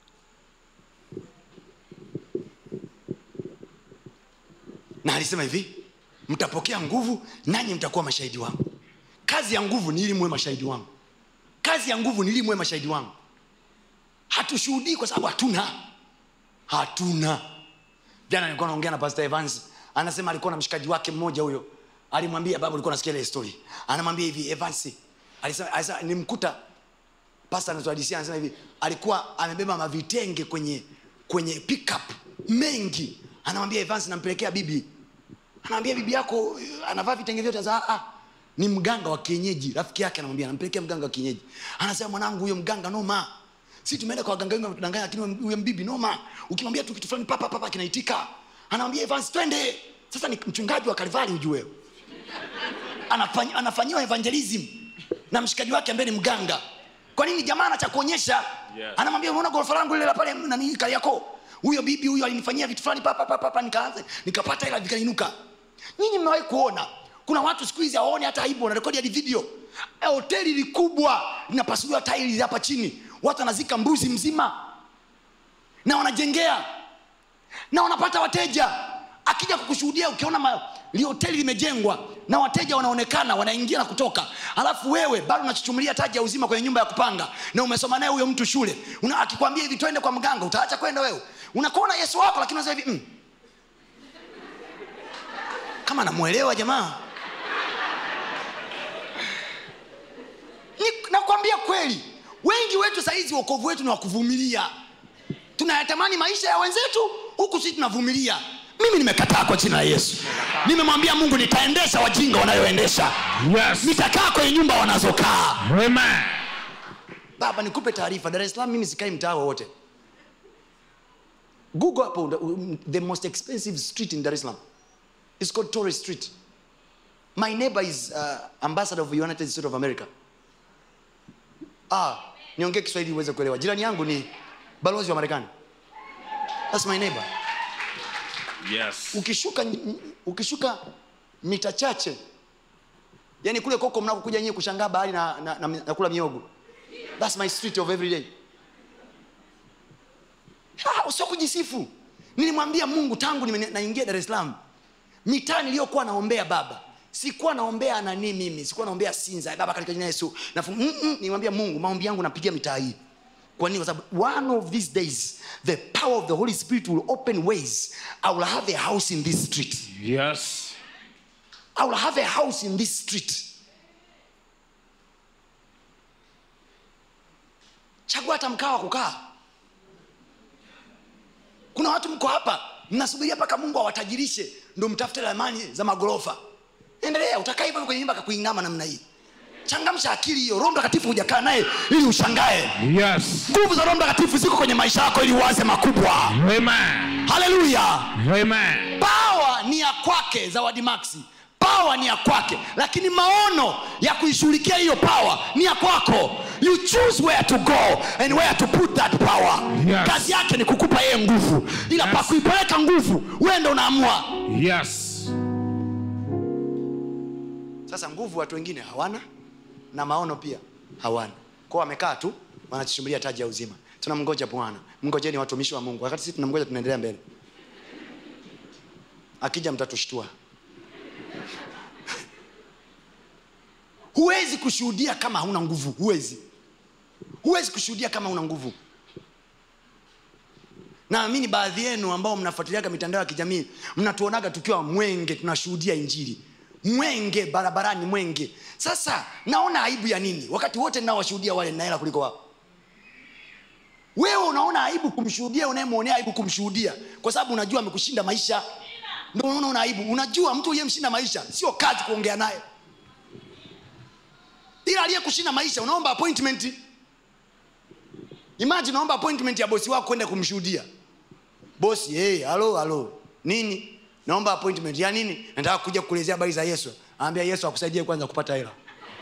Na alisema hivi, mtapokea nguvu nanyi mtakuwa mashahidi wangu. Kazi ya nguvu ni ili muwe mashahidi wangu. Kazi ya nguvu ni ili muwe mashahidi wangu. Hatushuhudii kwa sababu hatuna. Jana nilikuwa naongea na Pastor Evans, anasema alikuwa na mshikaji wake mmoja huyo. Alimwambia baba, ulikuwa unasikia ile story. Anamwambia hivi, Evans alisema nimkuta pastor anatuhadithia, anasema hivi alikuwa amebeba mavitenge kwenye pickup mengi. Anamwambia Evans, nampelekea bibi. Anamwambia bibi yako anavaa vitenge vyote za ni mganga wa kienyeji. Rafiki yake anamwambia nampelekea mganga wa kienyeji. Anasema mwanangu, huyo mganga noma. Sisi tumeenda kwa waganga wengi wanatudanganya, lakini huyo mbibi noma. Ukimwambia tu kitu fulani papa kinaitika. Anamwambia Evans, twende. Sasa ni mchungaji wa Kalvari ujue. Anafanyiwa evangelism na mshikaji wake ambaye ni mganga. Kwa nini jamaa anacha kuonyesha? Yes. Anamwambia unaona gorofa langu lile la pale na nini Kariakoo? Huyo bibi huyo alinifanyia vitu fulani papa nikaanza nikapata ila vikaninuka. Nyinyi mmewahi kuona kuna watu siku hizi hawaoni hata aibu, wanarekodi hadi video. Hoteli ni kubwa, linapasuliwa tiles hapa chini. Watu wanazika mbuzi mzima. Na wanajengea. Na wanapata wateja. Akija kukushuhudia ukiona hoteli limejengwa na wateja wanaonekana wanaingia na kutoka, alafu wewe bado unachuchumulia taji ya uzima kwenye nyumba ya kupanga na umesoma naye huyo mtu shule, akikwambia hivi twende kwa mganga utaacha kwenda wewe? Unakuona Yesu wako lakini unasema hivi kama namuelewa jamaa. Nakwambia kweli, wengi wetu saizi wokovu wetu ni wa kuvumilia. Tunayatamani maisha ya wenzetu huku sisi tunavumilia. Mimi nimekataa kwa jina la Yesu. Nimemwambia Mungu nitaendesha wajinga wanayoendesha. Yes. Nitakaa kwenye nyumba wanazokaa. Amen. Baba nikupe taarifa, Dar es Salaam mimi sikai mtaa wote. Google hapo the most expensive street in Dar es Salaam. It's called Torres Street. My neighbor is ambassador of the United States of America. Niongee Kiswahili uweze kuelewa. Jirani yangu ni balozi wa Marekani. That's my neighbor. Yes. Ukishuka mita chache, yani kule koko mnakokuja nyinyi kushangaa bahari na kula miogo. That's my street of every day. Usio kujisifu. Nilimwambia Mungu tangu naingia Dar es Salaam, mitaa niliyokuwa naombea Baba, sikuwa naombea nani mimi, sikuwa naombea Sinza Baba katika jina la Yesu. Nilimwambia Mungu maombi yangu napigia mitaa hii. Kwa nini? Kwa sababu one of these days the power of the Holy Spirit will open ways. I will have a house in this street. Yes. I will have a house in this street. Chagua hata mkao kukaa. Kuna watu mko hapa mnasubiria paka Mungu awatajirishe ndio mtafute ramani za magorofa. Endelea, utakaa hivyo kwenye nyumba kuinama namna hii. Changamsha akili hiyo. Roho Mtakatifu hujakaa naye ili ushangae. Yes. Nguvu za Roho Mtakatifu ziko kwenye maisha yako ili uanze makubwa. Amen. Hallelujah. Amen. Power ni ya kwake, Zawadi Maxi. Power ni ya kwake, lakini maono ya kuishughulikia hiyo power ni ya kwako. You choose where to go and where to put that power. Yes. Kazi yake ni kukupa yeye nguvu. Ila Yes. pa kuipeleka nguvu wewe ndio unaamua. Yes. Sasa nguvu watu wengine hawana na maono pia hawana. Kwa wamekaa tu wanachumbulia taji ya uzima. Tunamngoja Bwana. Mngojeni watumishi wa Mungu. Wakati sisi tunamngoja tunaendelea mbele. Akija mtatushtua. Huwezi kushuhudia kama huna nguvu. Huwezi kushuhudia kama huna nguvu. Naamini baadhi yenu ambao mnafuatiliaga mitandao ya kijamii mnatuonaga tukiwa Mwenge tunashuhudia injili. Mwenge barabarani Mwenge. Sasa naona aibu ya nini? Wakati wote ninaowashuhudia wale nina hela kuliko wao. Wewe unaona aibu kumshuhudia unayemuonea aibu kumshuhudia kwa sababu unajua amekushinda maisha. Ndio unaona aibu. Unajua mtu aliyemshinda maisha sio kazi kuongea naye. Ila aliyekushinda maisha unaomba appointment. Imagine unaomba appointment ya bosi wako kwenda kumshuhudia. Bosi, hello. Nini? Naomba appointment ya nini? Nataka kuja kukuelezea habari za Yesu. Anambia Yesu akusaidie kwanza kupata hela.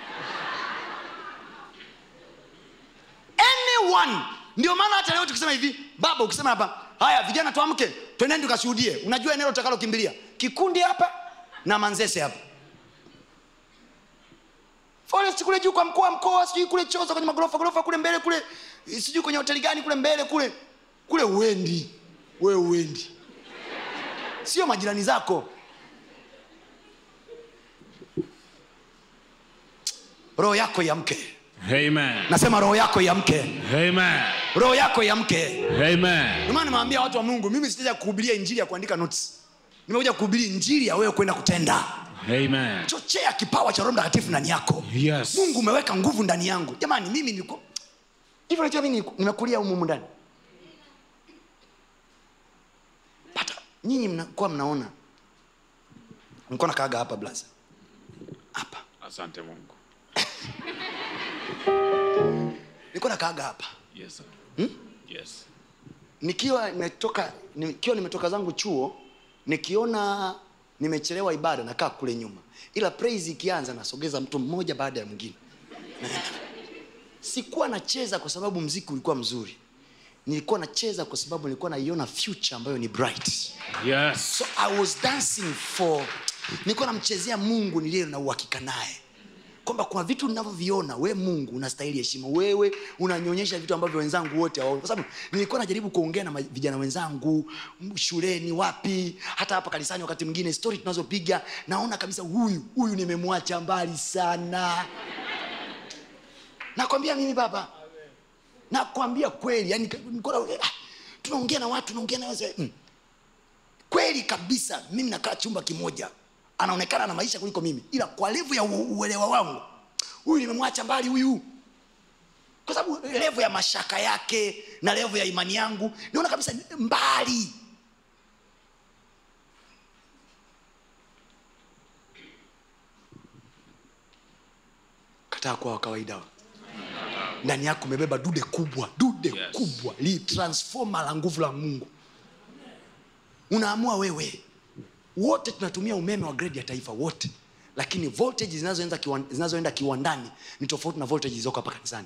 Anyone. Ndio maana hata leo tukisema hivi, baba ukisema hapa, haya vijana tuamke, twendeni tukashuhudie. Unajua eneo utakalokimbilia? Kikundi hapa na Manzese hapa. Forest kule juu kwa mkoa, sijui kule Choza kwenye magorofa kule mbele kule, sijui kwenye hoteli gani kule mbele kule uendi. Wewe uendi. Sio majirani zako. Roho yako iamke. Amen. Nasema roho yako iamke. Amen. Roho yako iamke. Amen. Ndio maana nimewaambia watu wa Mungu, mimi sitaja kuhubiria injili ya kuandika notes. Nimekuja kuhubiria injili ya wewe kwenda kutenda. Amen. Chochea kipawa cha Roho Mtakatifu ndani yako. Yes. Mungu umeweka nguvu ndani yangu. Jamani mimi niko hivyo, unajua mimi nimekulia humu ndani. Pata nyinyi mnakuwa mnaona. Mko na kaaga hapa blaza. Hapa. Asante Mungu. Niko na kaaga hapa. Yes sir. Yes. Nikiwa nimetoka zangu chuo, nikiona nimechelewa ibada nakaa kule nyuma, ila praise ikianza nasogeza mtu mmoja baada ya mwingine. Sikuwa nacheza kwa sababu muziki ulikuwa mzuri, nilikuwa nacheza kwa sababu nilikuwa naiona future ambayo ni bright. Yes. So I was dancing for, nilikuwa namchezea Mungu niliye na uhakika naye kwamba kwa vitu ninavyoviona, wewe Mungu unastahili heshima, wewe unanyonyesha vitu ambavyo wenzangu wote hawaoni. Kwa sababu nilikuwa najaribu kuongea na vijana wenzangu shuleni, wapi, hata hapa kanisani, wakati mwingine story tunazopiga naona kabisa huyu nimemwacha mbali sana. Nakwambia mimi baba, nakwambia kweli, yani tunaongea na watu, tunaongea na wazee, kweli kabisa mimi nakaa chumba kimoja, anaonekana na maisha kuliko mimi, ila kwa level ya uelewa wangu huyu nimemwacha mbali huyu. Kwa sababu level ya mashaka yake na level ya imani yangu naona kabisa mbali. Kataa kwa kawaida. Ndani yako umebeba dude kubwa, kubwa, li transformer la nguvu la Mungu. Unaamua wewe. Wote tunatumia umeme wa grade ya taifa wote, lakini voltage zinazoenda kiwandani ni tofauti na voltage zilizoko hapa kanisani.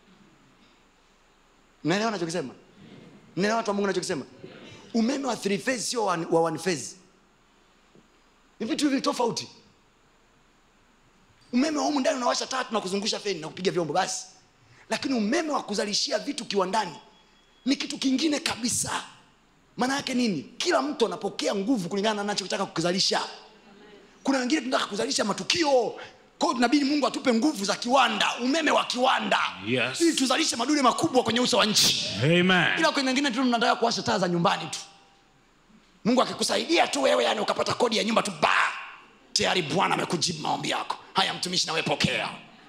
Unaelewa ninachokisema? Unaelewa watu wa Mungu ninachokisema? Umeme wa 3 phase sio wa 1 phase. Ni vitu hivi tofauti. Umeme wa humu ndani unawasha taa na kuzungusha feni na kupiga vyombo basi. Lakini umeme wa kuzalishia vitu kiwandani ni kitu kingine kabisa. Maana yake nini? Kila mtu anapokea nguvu kulingana na anachotaka kukizalisha. Kuna wengine tunataka kuzalisha matukio, kwa hiyo tunabidi Mungu atupe nguvu za kiwanda, umeme wa kiwanda. Yes. Ili tuzalishe madude makubwa kwenye uso wa nchi. Amen. Ila kwa wengine tu tunataka kuwasha taa za nyumbani tu. Mungu akikusaidia tu wewe, yani ukapata kodi ya nyumba tu, tayari Bwana amekujibu maombi yako. Haya mtumishi, na wewe pokea.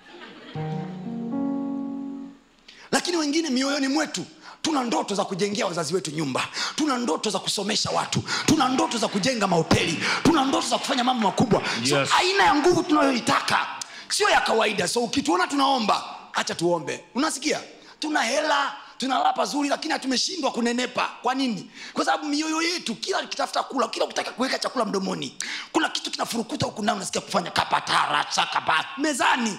Lakini wengine mioyoni mwetu tuna ndoto za kujengea wazazi wetu nyumba, tuna ndoto za kusomesha watu, tuna ndoto za kujenga mahoteli, tuna ndoto za kufanya mambo makubwa. Yes. So aina ya nguvu tunayoitaka sio ya kawaida. So ukituona tunaomba, acha tuombe. Unasikia? Tuna hela, tunalala pazuri, lakini tumeshindwa kunenepa. Kwa nini? Kwa sababu mioyo yetu kila kitafuta kula, kila ukitaka kuweka chakula mdomoni, kuna kitu kinafurukuta huko ndani, unasikia kufanya kapatara chakaba mezani.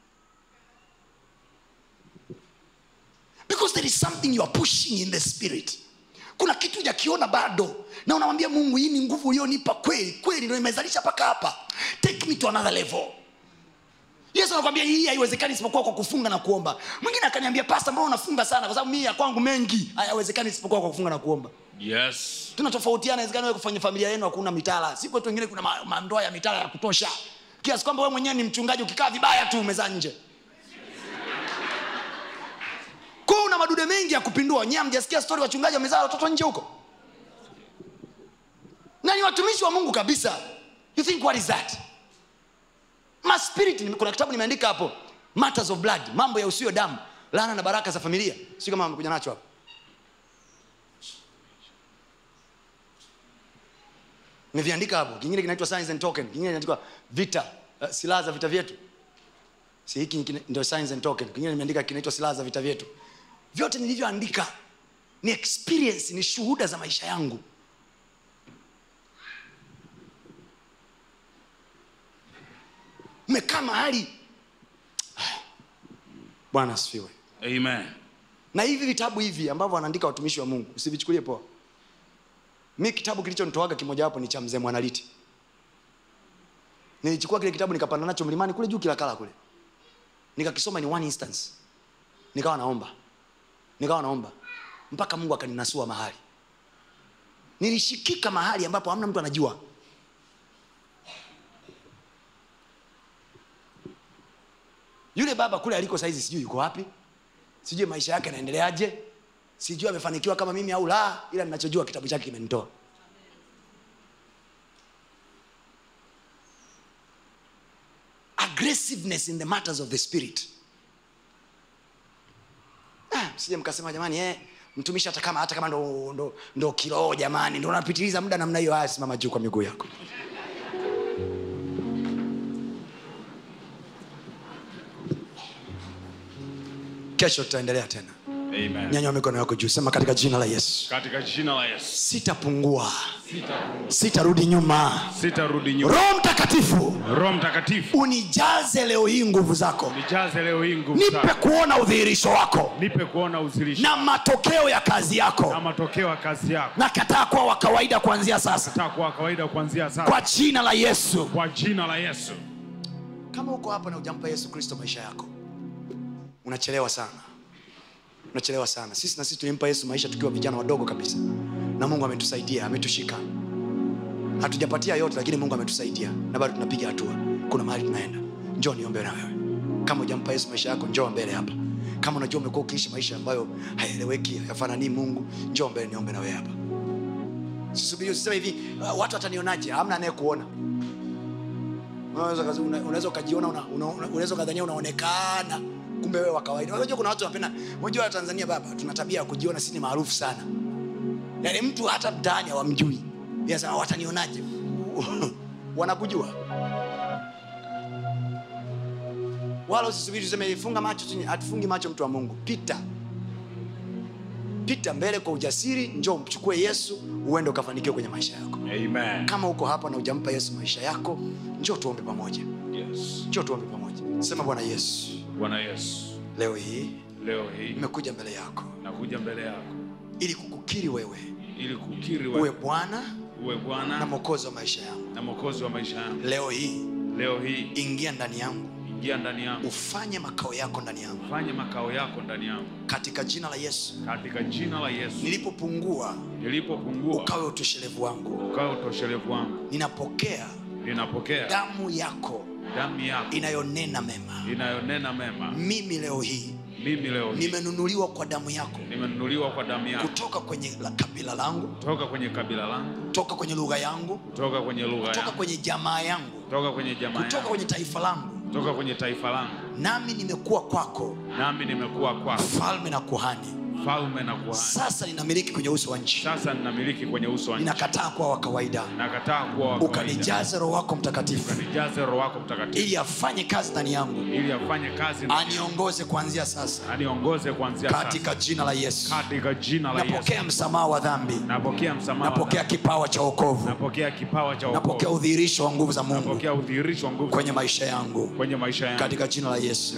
Because there is something you are pushing in the spirit. Kuna kitu hujakiona bado, na unamwambia Mungu, hii ni nguvu ulionipa kweli ndio imezalisha paka hapa. Take me to another level. Yesu anakuambia hii haiwezekani isipokuwa kwa kufunga na kuomba. Mwingine akaniambia, pastor, mbona unafunga sana? Kwa sababu mimi ya kwangu mengi hayawezekani isipokuwa kwa kufunga na kuomba. Yes. Tunatofautiana. Inawezekana wewe kufanya familia yenu hakuna mitala, siku watu wengine kuna mandoa ya mitala ya kutosha, kiasi kwamba wewe mwenyewe ni mchungaji, ukikaa vibaya tu umeza nje. Kwa una madude mengi ya kupindua. Nyie mjasikia story wachungaji wamezaa watoto nje huko? Na ni watumishi wa Mungu kabisa. You think what is that? My spirit, kuna kitabu nimeandika hapo, Matters of Blood, mambo ya usio damu, laana na baraka za familia. Sio kama amekuja nacho hapo. Nimeviandika hapo. Kingine kinaitwa Signs and Token, kingine kinaitwa Vita, silaha za vita vyetu. Si hiki ndio Signs and Token. Kingine nimeandika kinaitwa silaha za vita vyetu. Vyote nilivyoandika ni experience, ni shuhuda za maisha yangu. Umekaa mahali. Bwana asifiwe. Amen. Na hivi vitabu hivi ambavyo wanaandika watumishi wa Mungu, usivichukulie poa. Mimi kitabu kilichonitoaga kimoja hapo ni cha Mzee Mwanaliti. Nilichukua kile kitabu nikapanda nacho mlimani kule juu Kilakala kule. Nikakisoma ni one instance. Nikawa naomba mpaka Mungu akaninasua mahali. Nilishikika mahali ambapo hamna mtu anajua. Yule baba kule aliko saizi sijui yuko wapi, sijui maisha yake yanaendeleaje, sijui amefanikiwa kama mimi au la, ila ninachojua kitabu chake kimenitoa. Aggressiveness in the matters of the spirit. Sije mkasema jamani, mtumishi hata kama ndo kiroho jamani, ndo unapitiliza muda namna hiyo. Haya, simama juu kwa miguu yako. Kesho tutaendelea tena. Amen. Nyanyua mikono yako juu, sema katika jina la Yesu. Katika jina la Yesu. Sitapungua. Sitarudi nyuma. Sitarudi nyuma. Roho Mtakatifu. Roho Mtakatifu. Unijaze leo hii nguvu zako. Unijaze leo hii nguvu zako. Nipe kuona udhihirisho wako. Nipe kuona udhihirisho. Na matokeo ya kazi yako. Na matokeo ya kazi yako. Nakataa kuwa wa kawaida kuanzia sasa. Nakataa kuwa wa kawaida kuanzia sasa. Kwa jina la Yesu. Kwa jina la Yesu. Kama uko hapa na hujampa Yesu Kristo maisha yako, unachelewa sana. Unachelewa sana. Sisi tulimpa Yesu maisha tukiwa vijana wadogo kabisa. Na Mungu ametusaidia, ametushika. Hatujapatia yote lakini Mungu ametusaidia na bado tunapiga hatua. Kuna mahali tunaenda. Njoo niombe na wewe. Kama hujampa Yesu maisha yako, njoo mbele hapa. Kama unajua umekuwa ukiishi maisha ambayo hayaeleweki, hayafanani Mungu, njoo mbele niombe na wewe hapa. Usisubiri usiseme hivi, watu watanionaje? Hamna anayekuona. Unaweza ukajiona unaweza kadhania unaonekana kumbe wewe wa kawaida. Unajua kuna watu wanapenda, unajua Tanzania baba tuna tabia ya kujiona sisi ni maarufu sana. Yaani mtu hata mtaani hawamjui. Yeye anasema watanionaje? Wanakujua. Wala usisubiri useme funga macho tu, atufungi macho mtu wa Mungu. Pita mbele kwa ujasiri, njoo mchukue Yesu uende ukafanikiwe kwenye maisha yako. Amen. Kama uko hapa na hujampa Yesu maisha yako, njoo tuombe pamoja. Yes. Njoo tuombe pamoja. Sema Bwana Yesu. Bwana Yesu. Leo hii nimekuja mbele yako. Nakuja mbele yako ili kukukiri wewe. Ili kukiri wewe. Uwe Bwana na Mwokozi wa maisha yangu. Na Mwokozi wa maisha yangu. Leo hii ingia ndani yangu. Ingia ndani yangu. Ufanye makao yako ndani yangu. Fanye makao yako ndani yangu. Katika jina la Yesu. Katika jina la Yesu. Nilipopungua ukawe utoshelevu wangu. Ukawe utoshelevu wangu. Ninapokea damu yako inayonena mema. Mimi leo hii nimenunuliwa kwa damu yako. Kutoka kwenye kabila langu. Kutoka kwenye lugha yangu. Kutoka kwenye jamaa yangu. Kutoka kwenye taifa langu. Nami nimekuwa kwako. Mfalme na kuhani. Sasa ninamiliki kwenye uso wa nchi. Ninakataa kuwa wa kawaida. Ukanijaze Roho wako Mtakatifu. Ili afanye kazi ndani yangu. Aniongoze kuanzia sasa. Katika jina la Yesu. Napokea msamaha wa dhambi. Napokea kipawa cha wokovu. Napokea udhihirisho wa nguvu za Mungu kwenye maisha yangu. Katika jina la Yesu.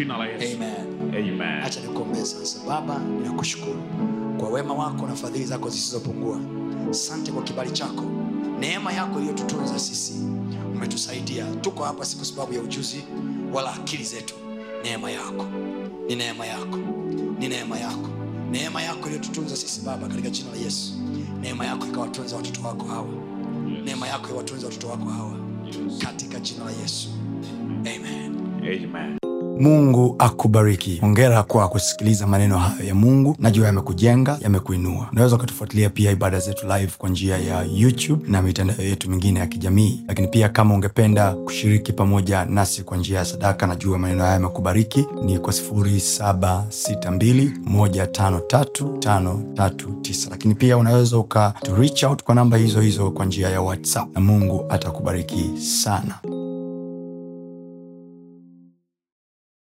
Amen. Acha nikuombe sasa. Baba, ninakushukuru kwa wema wako na fadhili zako zisizopungua. Asante kwa kibali chako, neema yako iliyotutunza sisi. Umetusaidia, tuko hapa si kwa sababu ya ujuzi wala akili zetu. Neema yako, ni neema yako, ni neema yako, neema yako iliyotutunza sisi Baba, katika jina la Yesu. Neema yako ikawatunza watoto wako hawa. Neema yako iwatunze watoto wako hawa, katika jina la Yesu. Amen. Mungu akubariki. Hongera kwa kusikiliza maneno hayo ya Mungu. Najua yamekujenga, yamekuinua. Unaweza kutufuatilia pia ibada zetu live kwa njia ya YouTube na mitandao yetu mingine ya kijamii. Lakini pia kama ungependa kushiriki pamoja nasi kwa njia ya sadaka, najua maneno haya yamekubariki, ni kwa 0762153539. Lakini pia unaweza reach out kwa namba hizo kwa njia ya WhatsApp na Mungu atakubariki sana.